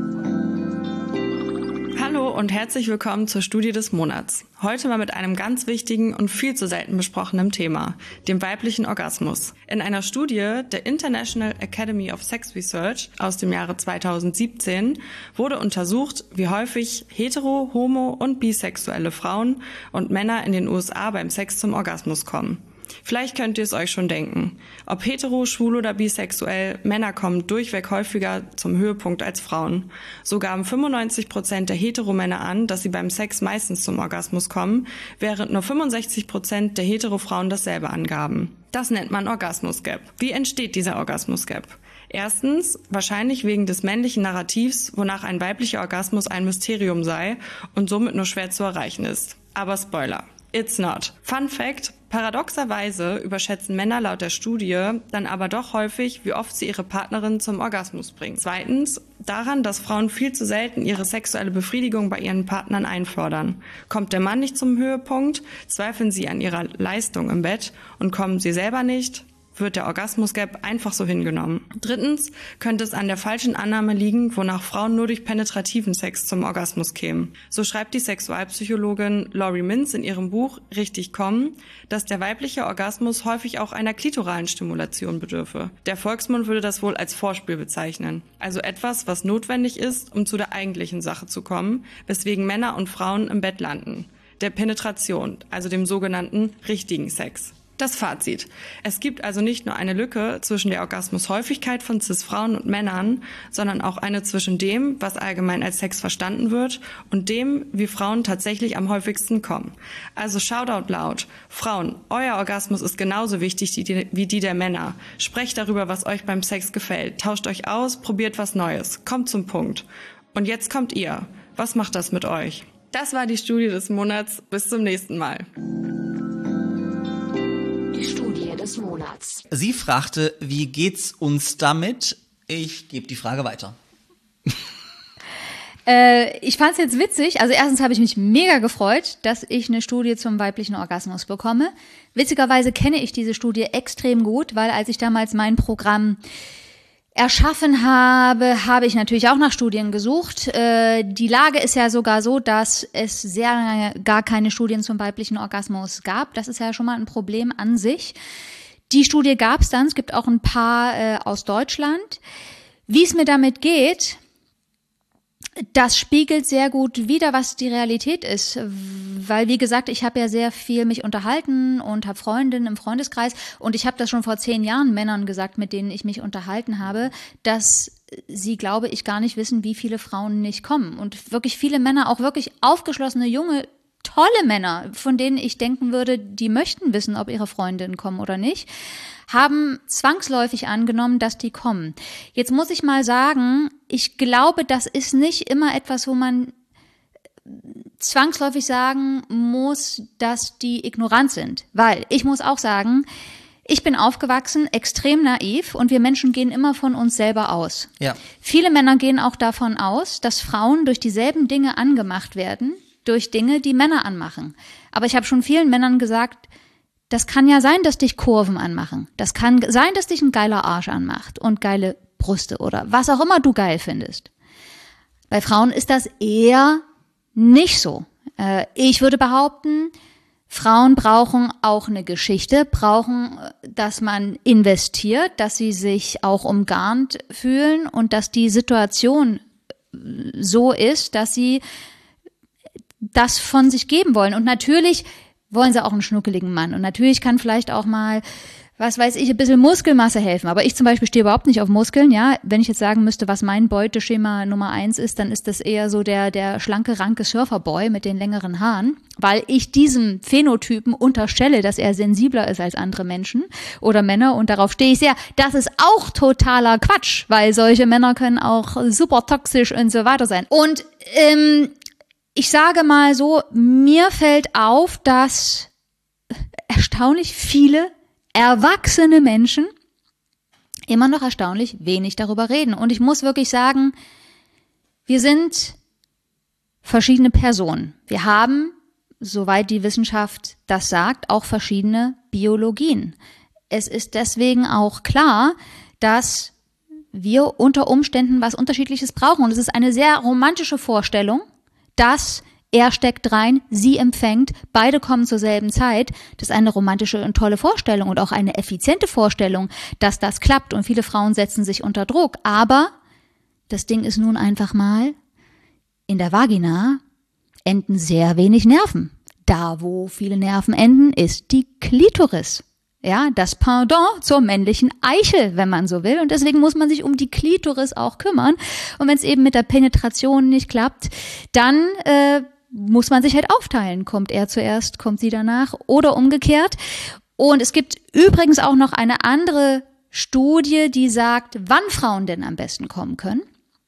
Hallo und herzlich willkommen zur Studie des Monats. Heute mal mit einem ganz wichtigen und viel zu selten besprochenen Thema, dem weiblichen Orgasmus. In einer Studie der International Academy of Sex Research aus dem Jahre zweitausendsiebzehn wurde untersucht, wie häufig hetero-, homo- und bisexuelle Frauen und Männer in den U S A beim Sex zum Orgasmus kommen. Vielleicht könnt ihr es euch schon denken. Ob hetero, schwul oder bisexuell, Männer kommen durchweg häufiger zum Höhepunkt als Frauen. So gaben fünfundneunzig Prozent der Heteromänner an, dass sie beim Sex meistens zum Orgasmus kommen, während nur fünfundsechzig Prozent der Heterofrauen dasselbe angaben. Das nennt man Orgasmus-Gap. Wie entsteht dieser Orgasmus-Gap? Erstens, wahrscheinlich wegen des männlichen Narrativs, wonach ein weiblicher Orgasmus ein Mysterium sei und somit nur schwer zu erreichen ist. Aber Spoiler. It's not. Fun Fact: Paradoxerweise überschätzen Männer laut der Studie dann aber doch häufig, wie oft sie ihre Partnerin zum Orgasmus bringen. Zweitens, daran, dass Frauen viel zu selten ihre sexuelle Befriedigung bei ihren Partnern einfordern. Kommt der Mann nicht zum Höhepunkt, zweifeln sie an ihrer Leistung im Bett und kommen sie selber nicht, wird der Orgasmus-Gap einfach so hingenommen. Drittens könnte es an der falschen Annahme liegen, wonach Frauen nur durch penetrativen Sex zum Orgasmus kämen. So schreibt die Sexualpsychologin Laurie Mintz in ihrem Buch Richtig kommen, dass der weibliche Orgasmus häufig auch einer klitoralen Stimulation bedürfe. Der Volksmund würde das wohl als Vorspiel bezeichnen. Also etwas, was notwendig ist, um zu der eigentlichen Sache zu kommen, weswegen Männer und Frauen im Bett landen. Der Penetration, also dem sogenannten richtigen Sex. Das Fazit. Es gibt also nicht nur eine Lücke zwischen der Orgasmushäufigkeit von Cis-Frauen und Männern, sondern auch eine zwischen dem, was allgemein als Sex verstanden wird, und dem, wie Frauen tatsächlich am häufigsten kommen. Also Shoutout laut. Frauen, euer Orgasmus ist genauso wichtig wie die der Männer. Sprecht darüber, was euch beim Sex gefällt. Tauscht euch aus, probiert was Neues. Kommt zum Punkt. Und jetzt kommt ihr. Was macht das mit euch? Das war die Studie des Monats. Bis zum nächsten Mal. Des Monats. Sie fragte, wie geht's uns damit? Ich gebe die Frage weiter. äh, ich fand es jetzt witzig. Also erstens habe ich mich mega gefreut, dass ich eine Studie zum weiblichen Orgasmus bekomme. Witzigerweise kenne ich diese Studie extrem gut, weil als ich damals mein Programm erschaffen habe, habe ich natürlich auch nach Studien gesucht. Äh, die Lage ist ja sogar so, dass es sehr lange gar keine Studien zum weiblichen Orgasmus gab. Das ist ja schon mal ein Problem an sich. Die Studie gab es dann, es gibt auch ein paar äh, aus Deutschland. Wie es mir damit geht, das spiegelt sehr gut wider, was die Realität ist. Weil, wie gesagt, ich habe ja sehr viel mich unterhalten und habe Freundinnen im Freundeskreis. Und ich habe das schon vor zehn Jahren Männern gesagt, mit denen ich mich unterhalten habe, dass sie, glaube ich, gar nicht wissen, wie viele Frauen nicht kommen. Und wirklich viele Männer, auch wirklich aufgeschlossene, junge, tolle Männer, von denen ich denken würde, die möchten wissen, ob ihre Freundinnen kommen oder nicht, haben zwangsläufig angenommen, dass die kommen. Jetzt muss ich mal sagen, ich glaube, das ist nicht immer etwas, wo man zwangsläufig sagen muss, dass die ignorant sind. Weil ich muss auch sagen, Ich bin aufgewachsen, extrem naiv und wir Menschen gehen immer von uns selber aus. Ja. Viele Männer gehen auch davon aus, dass Frauen durch dieselben Dinge angemacht werden, durch Dinge, die Männer anmachen. Aber ich habe schon vielen Männern gesagt, das kann ja sein, dass dich Kurven anmachen. Das kann sein, dass dich ein geiler Arsch anmacht und geile Brüste oder was auch immer du geil findest. Bei Frauen ist das eher nicht so. Äh, ich würde behaupten, Frauen brauchen auch eine Geschichte, brauchen, dass man investiert, dass sie sich auch umgarnt fühlen und dass die Situation so ist, dass sie das von sich geben wollen. Und natürlich wollen sie auch einen schnuckeligen Mann. Und natürlich kann vielleicht auch mal, was weiß ich, ein bisschen Muskelmasse helfen. Aber ich zum Beispiel stehe überhaupt nicht auf Muskeln, ja. Wenn ich jetzt sagen müsste, was mein Beuteschema Nummer eins ist, dann ist das eher so der, der schlanke, ranke Surferboy mit den längeren Haaren. Weil ich diesem Phänotypen unterstelle, dass er sensibler ist als andere Menschen oder Männer. Und darauf stehe ich sehr. Das ist auch totaler Quatsch, weil solche Männer können auch super toxisch und so weiter sein. Und, ähm, ich sage mal so, mir fällt auf, dass erstaunlich viele erwachsene Menschen immer noch erstaunlich wenig darüber reden. Und ich muss wirklich sagen, wir sind verschiedene Personen. Wir haben, soweit die Wissenschaft das sagt, auch verschiedene Biologien. Es ist deswegen auch klar, dass wir unter Umständen was Unterschiedliches brauchen. Und es ist eine sehr romantische Vorstellung, dass er steckt rein, sie empfängt, beide kommen zur selben Zeit. Das ist eine romantische und tolle Vorstellung und auch eine effiziente Vorstellung, dass das klappt. Und viele Frauen setzen sich unter Druck. Aber das Ding ist nun einfach mal, in der Vagina enden sehr wenig Nerven. Da, wo viele Nerven enden, ist die Klitoris. Ja, das Pendant zur männlichen Eichel, wenn man so will. Und deswegen muss man sich um die Klitoris auch kümmern. Und wenn es eben mit der Penetration nicht klappt, dann äh, muss man sich halt aufteilen. Kommt er zuerst, kommt sie danach oder umgekehrt. Und es gibt übrigens auch noch eine andere Studie, die sagt, wann Frauen denn am besten kommen können.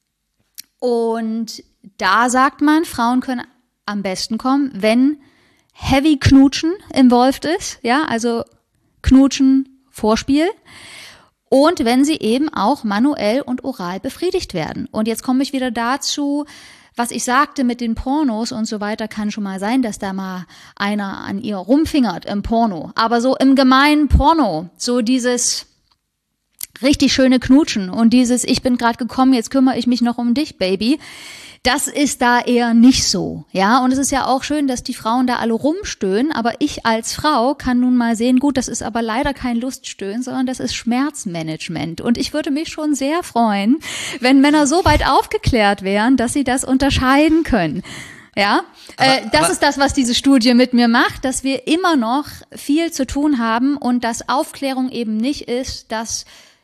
Und da sagt man, Frauen können am besten kommen, wenn Heavy Knutschen involved ist. Ja, also Knutschen, Vorspiel. Und wenn sie eben auch manuell und oral befriedigt werden. Und jetzt komme ich wieder dazu, was ich sagte mit den Pornos und so weiter, kann schon mal sein, dass da mal einer an ihr rumfingert im Porno. Aber so im gemeinen Porno, so dieses richtig schöne Knutschen und dieses, ich bin gerade gekommen, jetzt kümmere ich mich noch um dich, Baby. Das ist da eher nicht so, ja. Und es ist ja auch schön, dass die Frauen da alle rumstöhnen, aber ich als Frau kann nun mal sehen, gut, das ist aber leider kein Luststöhnen, sondern das ist Schmerzmanagement. Und ich würde mich schon sehr freuen, wenn Männer so weit aufgeklärt wären, dass sie das unterscheiden können. Ja, aber, äh, das aber, ist das, was diese Studie mit mir macht, dass wir immer noch viel zu tun haben und dass Aufklärung eben nicht ist, dass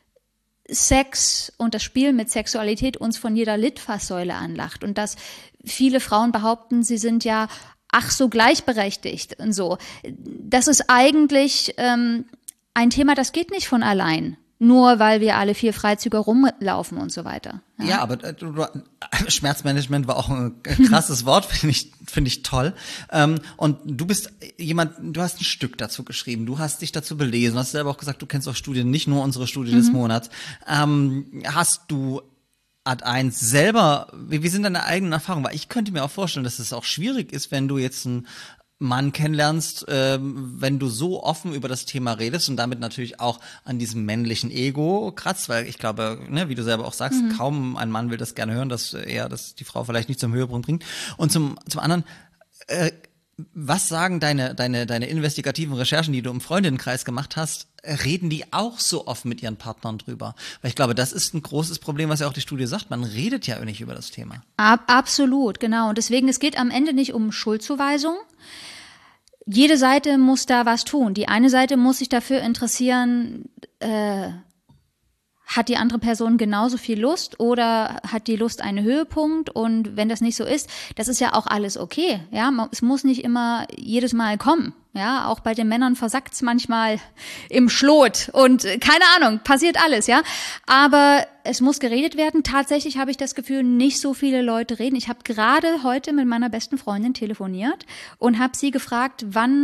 Sex und das Spiel mit Sexualität uns von jeder Litfaßsäule anlacht und dass viele Frauen behaupten, sie sind ja ach so gleichberechtigt und so. Das ist eigentlich ähm, ein Thema, das geht nicht von allein, nur weil wir alle vier Freizügig rumlaufen und so weiter. Ja, ja aber äh, du, du, Schmerzmanagement war auch ein krasses Wort, finde ich, finde ich toll. Ähm, und du bist jemand, du hast ein Stück dazu geschrieben, du hast dich dazu belesen, du hast selber auch gesagt, du kennst auch Studien, nicht nur unsere Studie mhm. des Monats. Ähm, hast du Ad eins selber, wie, wie sind deine eigenen Erfahrungen? Weil ich könnte mir auch vorstellen, dass es auch schwierig ist, wenn du jetzt ein Mann kennenlernst, ähm, wenn du so offen über das Thema redest und damit natürlich auch an diesem männlichen Ego kratzt, weil ich glaube, ne, wie du selber auch sagst, mhm. kaum ein Mann will das gerne hören, dass er, dass die Frau vielleicht nicht zum Höhepunkt bringt. Und zum zum anderen, äh, was sagen deine deine deine investigativen Recherchen, die du im Freundinnenkreis gemacht hast? Reden die auch so offen mit ihren Partnern drüber? Weil ich glaube, das ist ein großes Problem, was ja auch die Studie sagt. Man redet ja nicht über das Thema. Ab, absolut, genau. Und deswegen, es geht am Ende nicht um Schuldzuweisung. Jede Seite muss da was tun. Die eine Seite muss sich dafür interessieren, äh, hat die andere Person genauso viel Lust oder hat die Lust einen Höhepunkt? Und wenn das nicht so ist, das ist ja auch alles okay. Ja, es muss nicht immer jedes Mal kommen. Ja, auch bei den Männern versackt's manchmal im Schlot und keine Ahnung, passiert alles, ja. Aber es muss geredet werden. Tatsächlich habe ich das Gefühl, nicht so viele Leute reden. Ich habe gerade heute mit meiner besten Freundin telefoniert und habe sie gefragt, wann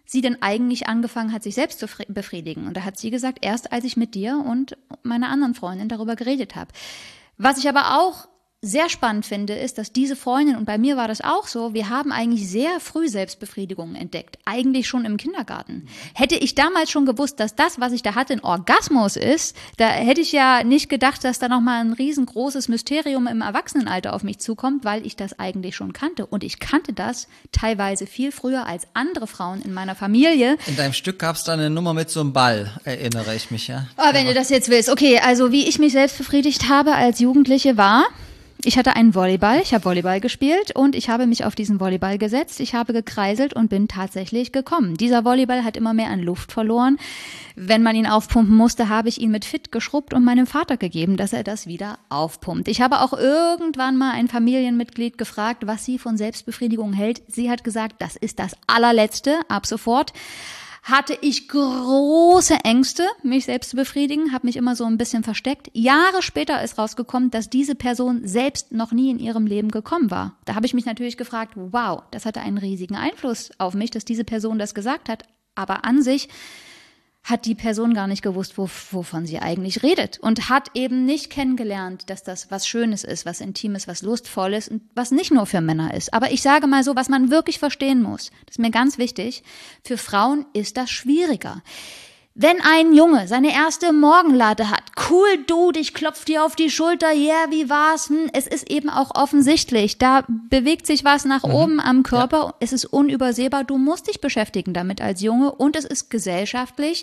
sie denn eigentlich angefangen hat, sich selbst zu befriedigen. Und da hat sie gesagt, erst als ich mit dir und meiner anderen Freundin darüber geredet habe. Was ich aber auch sehr spannend finde, ist, dass diese Freundin, und bei mir war das auch so, wir haben eigentlich sehr früh Selbstbefriedigung entdeckt, eigentlich schon im Kindergarten. Hätte ich damals schon gewusst, dass das, was ich da hatte, ein Orgasmus ist, da hätte ich ja nicht gedacht, dass da nochmal ein riesengroßes Mysterium im Erwachsenenalter auf mich zukommt, weil ich das eigentlich schon kannte. Und ich kannte das teilweise viel früher als andere Frauen in meiner Familie. In deinem Stück gab es da eine Nummer mit so einem Ball, erinnere ich mich, ja. Aber wenn du das jetzt willst. Okay, also wie ich mich selbst befriedigt habe als Jugendliche war, ich hatte einen Volleyball, ich habe Volleyball gespielt und ich habe mich auf diesen Volleyball gesetzt, ich habe gekreiselt und bin tatsächlich gekommen. Dieser Volleyball hat immer mehr an Luft verloren. Wenn man ihn aufpumpen musste, habe ich ihn mit Fit geschrubbt und meinem Vater gegeben, dass er das wieder aufpumpt. Ich habe auch irgendwann mal ein Familienmitglied gefragt, was sie von Selbstbefriedigung hält. Sie hat gesagt, das ist das allerletzte, ab sofort. Hatte ich große Ängste, mich selbst zu befriedigen, habe mich immer so ein bisschen versteckt. Jahre später ist rausgekommen, dass diese Person selbst noch nie in ihrem Leben gekommen war. Da habe ich mich natürlich gefragt, wow, das hatte einen riesigen Einfluss auf mich, dass diese Person das gesagt hat. Aber an sich hat die Person gar nicht gewusst, wo, wovon sie eigentlich redet und hat eben nicht kennengelernt, dass das was Schönes ist, was Intimes, was Lustvolles und was nicht nur für Männer ist. Aber ich sage mal so, was man wirklich verstehen muss, das ist mir ganz wichtig, für Frauen ist das schwieriger. Wenn ein Junge seine erste Morgenlatte hat, cool, du, ich klopf dir auf die Schulter, yeah, wie war's? Hm, es ist eben auch offensichtlich, da bewegt sich was nach mhm. oben am Körper, ja. Es ist unübersehbar, du musst dich beschäftigen damit als Junge und es ist gesellschaftlich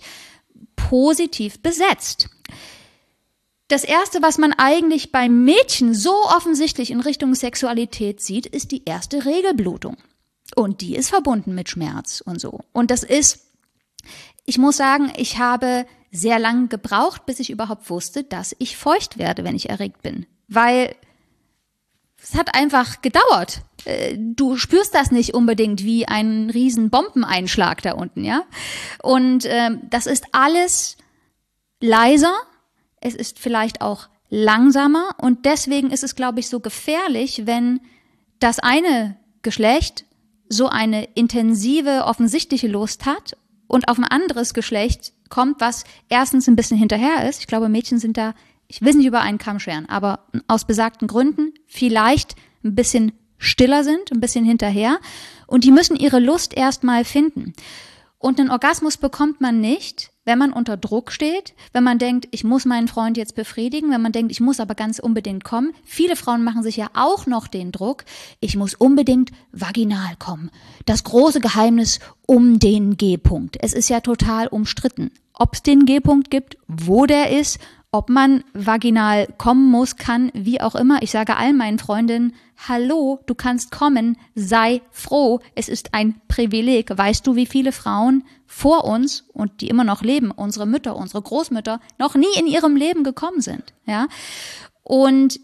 positiv besetzt. Das Erste, was man eigentlich beim Mädchen so offensichtlich in Richtung Sexualität sieht, ist die erste Regelblutung. Und die ist verbunden mit Schmerz und so. Und das ist Ich muss sagen, ich habe sehr lange gebraucht, bis ich überhaupt wusste, dass ich feucht werde, wenn ich erregt bin. Weil es hat einfach gedauert. Du spürst das nicht unbedingt wie einen riesen Bombeneinschlag da unten, ja? Und äh, das ist alles leiser. Es ist vielleicht auch langsamer. Und deswegen ist es, glaube ich, so gefährlich, wenn das eine Geschlecht so eine intensive, offensichtliche Lust hat und auf ein anderes Geschlecht kommt, was erstens ein bisschen hinterher ist. Ich glaube, Mädchen sind da, ich will nicht über einen Kamm scheren, aber aus besagten Gründen vielleicht ein bisschen stiller sind, ein bisschen hinterher. Und die müssen ihre Lust erstmal finden. Und einen Orgasmus bekommt man nicht, wenn man unter Druck steht, wenn man denkt, ich muss meinen Freund jetzt befriedigen, wenn man denkt, ich muss aber ganz unbedingt kommen. Viele Frauen machen sich ja auch noch den Druck, ich muss unbedingt vaginal kommen. Das große Geheimnis um den G-Punkt. Es ist ja total umstritten, ob es den G-Punkt gibt, wo der ist, ob man vaginal kommen muss, kann, wie auch immer. Ich sage all meinen Freundinnen, hallo, du kannst kommen, sei froh, es ist ein Privileg. Weißt du, wie viele Frauen vor uns und die immer noch leben, unsere Mütter, unsere Großmütter, noch nie in ihrem Leben gekommen sind, ja? Und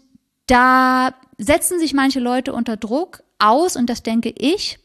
da setzen sich manche Leute unter Druck aus, und das denke ich,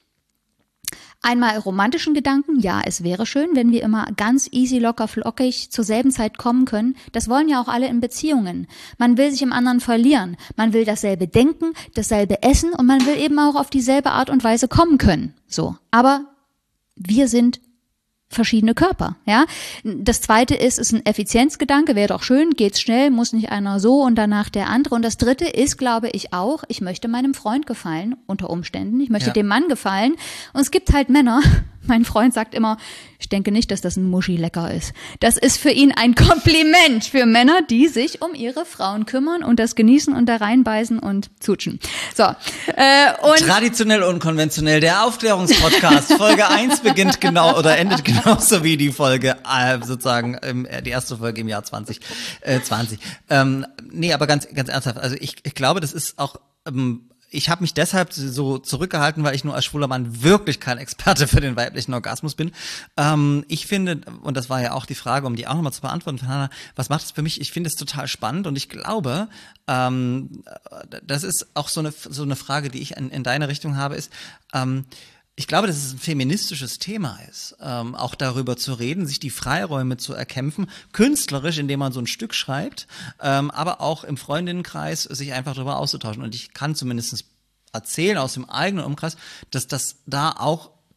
einmal romantischen Gedanken, ja, es wäre schön, wenn wir immer ganz easy, locker, flockig zur selben Zeit kommen können. Das wollen ja auch alle in Beziehungen. Man will sich im anderen verlieren. Man will dasselbe denken, dasselbe essen und man will eben auch auf dieselbe Art und Weise kommen können. So. Aber wir sind verschiedene Körper, ja. Das zweite ist, ist ein Effizienzgedanke, wäre doch schön, geht's schnell, muss nicht einer so und danach der andere. Und das dritte ist, glaube ich auch, ich möchte meinem Freund gefallen, unter Umständen, ich möchte ja. dem Mann gefallen. Und es gibt halt Männer, mein Freund sagt immer, ich denke nicht, dass das ein Muschi-Lecker ist. Das ist für ihn ein Kompliment für Männer, die sich um ihre Frauen kümmern und das genießen und da reinbeißen und zutschen. So. Äh, und Traditionell unkonventionell, der Aufklärungspodcast. Folge eins beginnt genau oder endet genauso wie die Folge, äh, sozusagen, ähm, die erste Folge im Jahr zwanzig zwanzig. Ähm, nee, aber ganz, ganz ernsthaft. Also ich, ich glaube, das ist auch, ähm, ich habe mich deshalb so zurückgehalten, weil ich nur als schwuler Mann wirklich kein Experte für den weiblichen Orgasmus bin. Ähm, ich finde, und das war ja auch die Frage, um die auch nochmal zu beantworten, Hannah, was macht es für mich? Ich finde es total spannend und ich glaube, ähm, das ist auch so eine so eine Frage, die ich in, in deine Richtung habe, ist, ähm, ich glaube, dass es ein feministisches Thema ist, ähm, auch darüber zu reden, sich die Freiräume zu erkämpfen, künstlerisch, indem man so ein Stück schreibt, ähm, aber auch im Freundinnenkreis sich einfach darüber auszutauschen. Und ich kann zumindest erzählen aus dem eigenen Umkreis, dass das da auch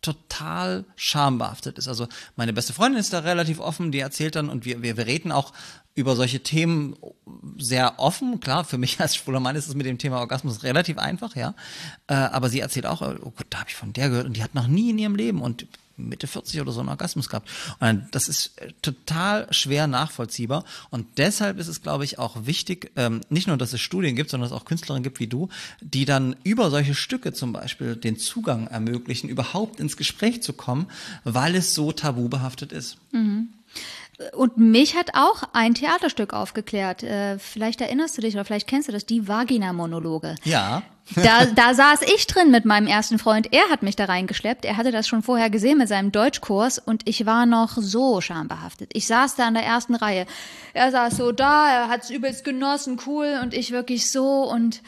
total schambehaftet ist. Also meine beste Freundin ist da relativ offen, die erzählt dann und wir, wir, wir reden auch über solche Themen sehr offen. Klar, für mich als schwuler Mann ist es mit dem Thema Orgasmus relativ einfach, ja. Äh, aber sie erzählt auch, oh Gott, da habe ich von der gehört und die hat noch nie in ihrem Leben und Mitte vierzig oder so einen Orgasmus gehabt. Und das ist total schwer nachvollziehbar. Und deshalb ist es, glaube ich, auch wichtig, ähm, nicht nur, dass es Studien gibt, sondern dass es auch Künstlerinnen gibt wie du, die dann über solche Stücke zum Beispiel den Zugang ermöglichen, überhaupt ins Gespräch zu kommen, weil es so tabubehaftet ist. Mhm. Und mich hat auch ein Theaterstück aufgeklärt. Äh, vielleicht erinnerst du dich oder vielleicht kennst du das, die Vagina-Monologe. Ja. Da, da saß ich drin mit meinem ersten Freund. Er hat mich da reingeschleppt. Er hatte das schon vorher gesehen mit seinem Deutschkurs und ich war noch so schambehaftet. Ich saß da in der ersten Reihe. Er saß so da, er hat's übelst genossen, cool und ich wirklich so und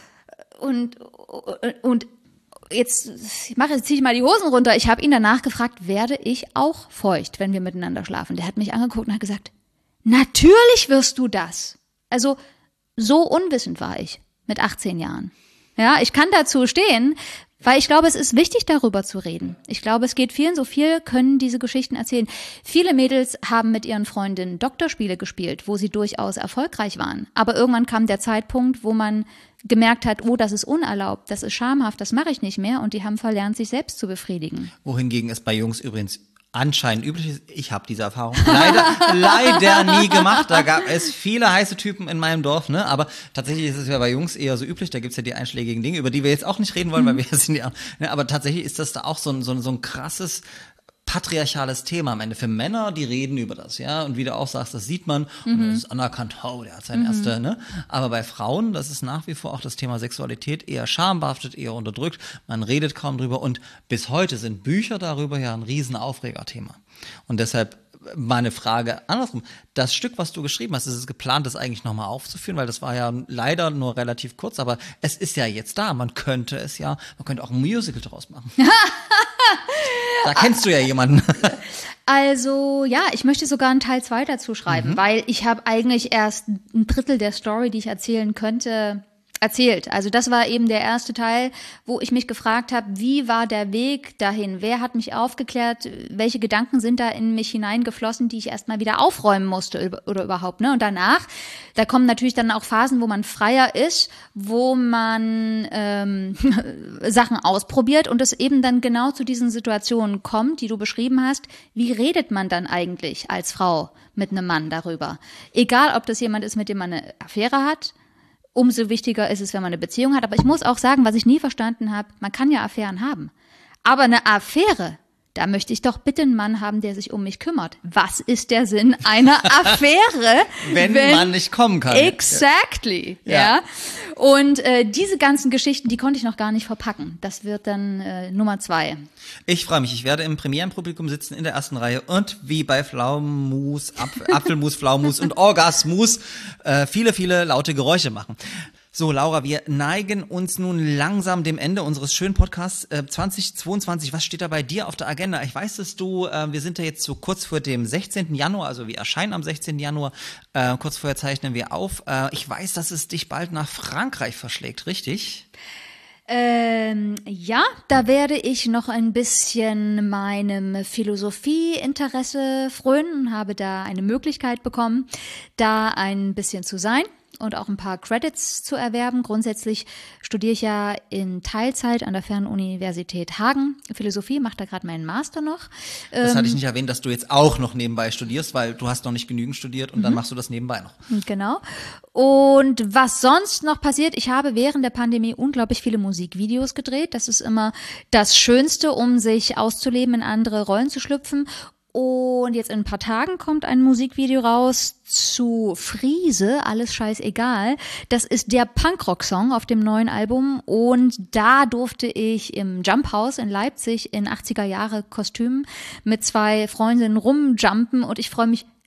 und und jetzt ich mache jetzt ziehe ich mal die Hosen runter. Ich habe ihn danach gefragt, werde ich auch feucht, wenn wir miteinander schlafen? Der hat mich angeguckt und hat gesagt, natürlich wirst du das. Also so unwissend war ich mit achtzehn Jahren. Ja, ich kann dazu stehen, weil ich glaube, es ist wichtig, darüber zu reden. Ich glaube, es geht vielen so viel, können diese Geschichten erzählen. Viele Mädels haben mit ihren Freundinnen Doktorspiele gespielt, wo sie durchaus erfolgreich waren. Aber irgendwann kam der Zeitpunkt, wo man gemerkt hat, oh, das ist unerlaubt, das ist schamhaft, das mache ich nicht mehr. Und die haben verlernt, sich selbst zu befriedigen. Wohingegen es bei Jungs übrigens anscheinend üblich ist. Ich habe diese Erfahrung leider, leider nie gemacht. Da gab es viele heiße Typen in meinem Dorf, ne? Aber tatsächlich ist es ja bei Jungs eher so üblich. Da gibt's ja die einschlägigen Dinge, über die wir jetzt auch nicht reden wollen, mhm. weil wir sind ja. Ne? Aber tatsächlich ist das da auch so ein, so ein, so ein krasses patriarchales Thema am Ende. Für Männer, die reden über das, ja. Und wie du auch sagst, das sieht man und Mhm. das ist anerkannt, oh, der hat sein mhm. erster, ne. Aber bei Frauen, das ist nach wie vor auch das Thema Sexualität eher schambehaftet, eher unterdrückt. Man redet kaum drüber und bis heute sind Bücher darüber ja ein riesen Aufregerthema. Und deshalb meine Frage andersrum. Das Stück, was du geschrieben hast, ist es geplant, das eigentlich nochmal aufzuführen, weil das war ja leider nur relativ kurz, aber es ist ja jetzt da. Man könnte es ja, man könnte auch ein Musical draus machen. Da kennst du ja jemanden. Also ja, ich möchte sogar einen Teil zwei dazu schreiben, mhm. weil ich habe eigentlich erst ein Drittel der Story, die ich erzählen könnte, erzählt. Also das war eben der erste Teil, wo ich mich gefragt habe, wie war der Weg dahin? Wer hat mich aufgeklärt? Welche Gedanken sind da in mich hineingeflossen, die ich erstmal wieder aufräumen musste oder überhaupt, ne? Und danach, da kommen natürlich dann auch Phasen, wo man freier ist, wo man ähm, Sachen ausprobiert und es eben dann genau zu diesen Situationen kommt, die du beschrieben hast. Wie redet man dann eigentlich als Frau mit einem Mann darüber? Egal, ob das jemand ist, mit dem man eine Affäre hat. Umso wichtiger ist es, wenn man eine Beziehung hat. Aber ich muss auch sagen, was ich nie verstanden habe, man kann ja Affären haben. Aber eine Affäre, da möchte ich doch bitte einen Mann haben, der sich um mich kümmert. Was ist der Sinn einer Affäre? wenn, wenn man nicht kommen kann. Exactly, ja. ja. Und äh, diese ganzen Geschichten, die konnte ich noch gar nicht verpacken. Das wird dann äh, Nummer zwei. Ich freue mich. Ich werde im Premierenpublikum sitzen in der ersten Reihe und wie bei Pflaumenmus, Apf- Apfelmus, Pflaumenmus und Orgasmus äh, viele, viele laute Geräusche machen. So, Laura, wir neigen uns nun langsam dem Ende unseres schönen Podcasts äh, zwanzig zweiundzwanzig. Was steht da bei dir auf der Agenda? Ich weiß, dass du, äh, wir sind ja jetzt so kurz vor dem sechzehnten Januar, also wir erscheinen am sechzehnten Januar, äh, kurz vorher zeichnen wir auf. Äh, ich weiß, dass es dich bald nach Frankreich verschlägt, richtig? Ähm, ja, da werde ich noch ein bisschen meinem Philosophieinteresse frönen, habe da eine Möglichkeit bekommen, da ein bisschen zu sein und auch ein paar Credits zu erwerben. Grundsätzlich studiere ich ja in Teilzeit an der Fernuniversität Hagen Philosophie, mache da gerade meinen Master noch. Das ähm, hatte ich nicht erwähnt, dass du jetzt auch noch nebenbei studierst, weil du hast noch nicht genügend studiert und mhm. dann machst du das nebenbei noch. Genau. Und was sonst noch passiert, ich habe während der Pandemie unglaublich viele Musikvideos gedreht. Das ist immer das Schönste, um sich auszuleben, in andere Rollen zu schlüpfen. Und jetzt in ein paar Tagen kommt ein Musikvideo raus zu Friese, alles scheißegal. Das ist der Punkrock-Song auf dem neuen Album und da durfte ich im Jump House in Leipzig in achtziger Jahre Kostümen mit zwei Freundinnen rumjumpen und ich freue mich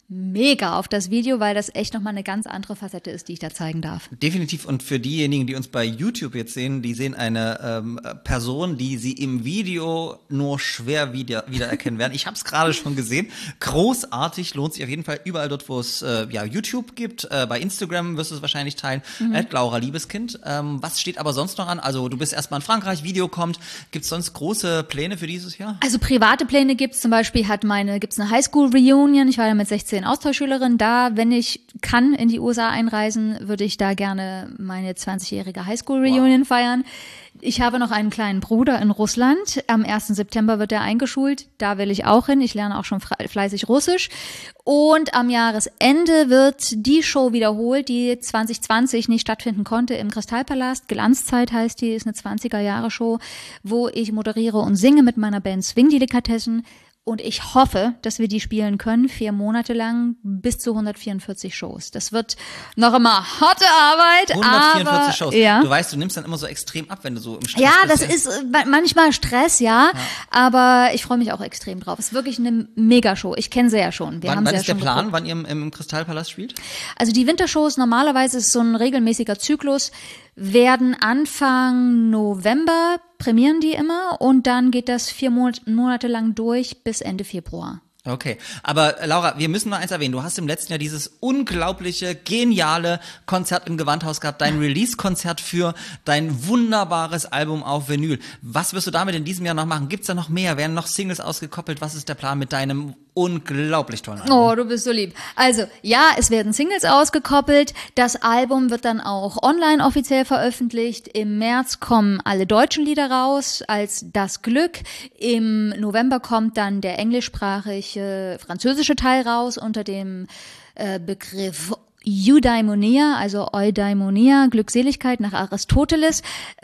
mega auf das Video, weil das echt nochmal eine ganz andere Facette ist, die ich da zeigen darf. Definitiv. Und für diejenigen, die uns bei YouTube jetzt sehen, die sehen eine ähm, Person, die sie im Video nur schwer wieder wiedererkennen werden. Ich habe es gerade schon gesehen. Großartig, lohnt sich auf jeden Fall überall dort, wo es äh, ja YouTube gibt. Äh, bei Instagram wirst du es wahrscheinlich teilen. Mhm. At Laura Liebeskind. Ähm, was steht aber sonst noch an? Also du bist erstmal in Frankreich, Video kommt. Gibt es sonst große Pläne für dieses Jahr? Also private Pläne gibt's. Zum Beispiel hat meine gibt's eine Highschool-Reunion. Ich war ja mit sechzehn Austauschschülerin. Da, wenn ich kann, in die U S A einreisen, würde ich da gerne meine zwanzigjährige Highschool-Reunion wow. feiern. Ich habe noch einen kleinen Bruder in Russland. Am ersten September wird er eingeschult. Da will ich auch hin. Ich lerne auch schon fleißig Russisch. Und am Jahresende wird die Show wiederholt, die zwanzig zwanzig nicht stattfinden konnte im Kristallpalast. Glanzzeit heißt die, ist eine zwanziger-Jahre-Show, wo ich moderiere und singe mit meiner Band Swing Delikatessen. Und ich hoffe, dass wir die spielen können, vier Monate lang, bis zu hundertvierundvierzig Shows. Das wird noch immer harte Arbeit, hundertvierundvierzig aber, Shows. Ja. Du weißt, du nimmst dann immer so extrem ab, wenn du so im Stress ja, bist. Ja, das ist manchmal Stress, ja, ja. aber ich freue mich auch extrem drauf. Es ist wirklich eine Megashow. Ich kenne sie ja schon. Wir wann haben wann sie ja ist der schon Plan, geguckt. wann ihr im, im Kristallpalast spielt? Also die Wintershows, normalerweise ist so ein regelmäßiger Zyklus, werden Anfang November, prämieren die immer und dann geht das vier Monate lang durch bis Ende Februar. Okay, aber Laura, wir müssen noch eins erwähnen. Du hast im letzten Jahr dieses unglaubliche, geniale Konzert im Gewandhaus gehabt, dein Release-Konzert für dein wunderbares Album auf Vinyl. Was wirst du damit in diesem Jahr noch machen? Gibt's da noch mehr? Werden noch Singles ausgekoppelt? Was ist der Plan mit deinem unglaublich tollen Album? Oh, du bist so lieb. Also, ja, es werden Singles ausgekoppelt. Das Album wird dann auch online offiziell veröffentlicht. Im März kommen alle deutschen Lieder raus als Das Glück. Im November kommt dann der englischsprachige französische Teil raus unter dem äh, Begriff Eudaimonia, also Eudaimonia, Glückseligkeit nach Aristoteles.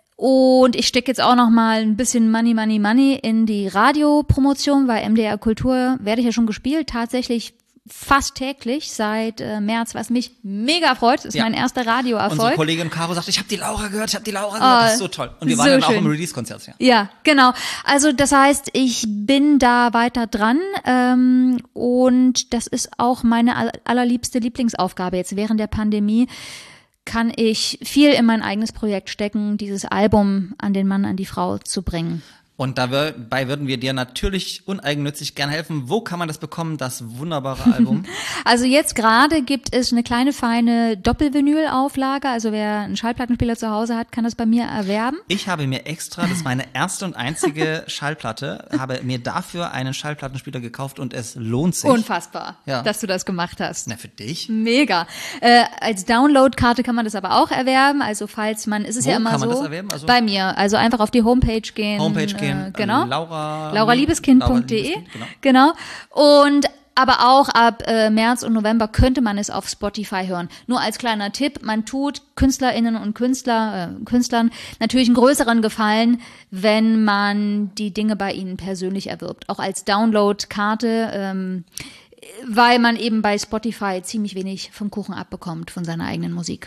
Und ich stecke jetzt auch noch mal ein bisschen Money, Money, Money in die Radiopromotion, weil M D R Kultur werde ich ja schon gespielt, tatsächlich fast täglich seit äh, März, was mich mega freut. Das ist ja. mein erster Radioerfolg. Unsere Kollegin Caro sagt, ich habe die Laura gehört, ich habe die Laura gehört. Das ist so toll. Und wir waren so dann auch schön. im Release-Konzert. Ja. ja, genau. Also das heißt, ich bin da weiter dran ähm, und das ist auch meine all- allerliebste Lieblingsaufgabe jetzt während der Pandemie. Kann ich viel in mein eigenes Projekt stecken, dieses Album an den Mann, an die Frau zu bringen. Und dabei würden wir dir natürlich uneigennützig gern helfen. Wo kann man das bekommen, das wunderbare Album? Also jetzt gerade gibt es eine kleine, feine Doppelvinyl-Auflage. Also wer einen Schallplattenspieler zu Hause hat, kann das bei mir erwerben. Ich habe mir extra, das ist meine erste und einzige Schallplatte, habe mir dafür einen Schallplattenspieler gekauft und es lohnt sich. Unfassbar, ja. dass du das gemacht hast. Na, für dich? Mega. Äh, als Downloadkarte kann man das aber auch erwerben. Also falls man, ist es Wo ja immer kann man so. das erwerben? Also bei mir. Also einfach auf die Homepage gehen. Homepage gehen. Äh, genau. Laura, Laura Liebeskind punkt de. Laura Liebeskind, genau. genau. Und aber auch ab äh, März und November könnte man es auf Spotify hören. Nur als kleiner Tipp, man tut KünstlerInnen und Künstler, äh, Künstlern natürlich einen größeren Gefallen, wenn man die Dinge bei ihnen persönlich erwirbt. Auch als Downloadkarte, ähm, weil man eben bei Spotify ziemlich wenig vom Kuchen abbekommt von seiner eigenen Musik.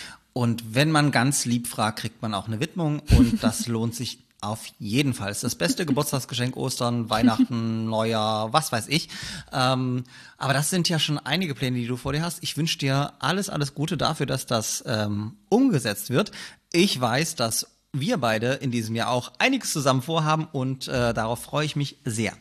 Und wenn man ganz lieb fragt, kriegt man auch eine Widmung und das lohnt sich auf jeden Fall. Es ist das beste Geburtstagsgeschenk, Ostern, Weihnachten, Neujahr, was weiß ich. Ähm, aber das sind ja schon einige Pläne, die du vor dir hast. Ich wünsche dir alles, alles Gute dafür, dass das ähm, umgesetzt wird. Ich weiß, dass wir beide in diesem Jahr auch einiges zusammen vorhaben und äh, darauf freue ich mich sehr.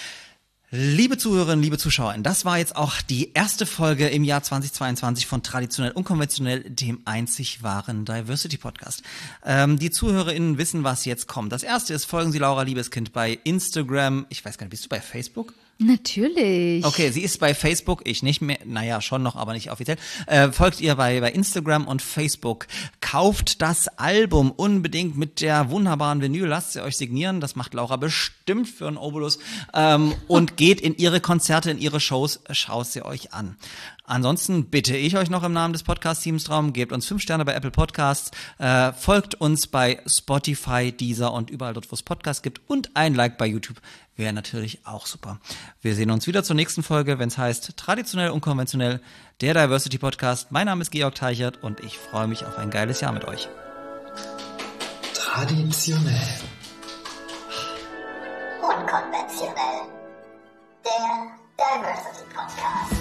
Liebe Zuhörerinnen, liebe Zuschauerinnen, das war jetzt auch die erste Folge im Jahr zweitausendzweiundzwanzig von Traditionell Unkonventionell, dem einzig wahren Diversity Podcast. Ähm, die ZuhörerInnen wissen, was jetzt kommt. Das erste ist, folgen Sie Laura Liebeskind bei Instagram. Ich weiß gar nicht, bist du bei Facebook? Natürlich. Okay, sie ist bei Facebook, ich nicht mehr, naja, schon noch, aber nicht offiziell. Äh, folgt ihr bei, bei Instagram und Facebook. Kauft das Album unbedingt mit der wunderbaren Vinyl, lasst sie euch signieren, das macht Laura bestimmt für einen Obolus. Ähm, und geht in ihre Konzerte, in ihre Shows, schaut sie euch an. Ansonsten bitte ich euch noch im Namen des Podcast-Teams darum, gebt uns fünf Sterne bei Apple Podcasts, äh, folgt uns bei Spotify, Deezer und überall dort, wo es Podcasts gibt und ein Like bei YouTube wäre natürlich auch super. Wir sehen uns wieder zur nächsten Folge, wenn es heißt Traditionell Unkonventionell, der Diversity Podcast. Mein Name ist Georg Teichert und ich freue mich auf ein geiles Jahr mit euch. Traditionell. Unkonventionell. Der Diversity Podcast.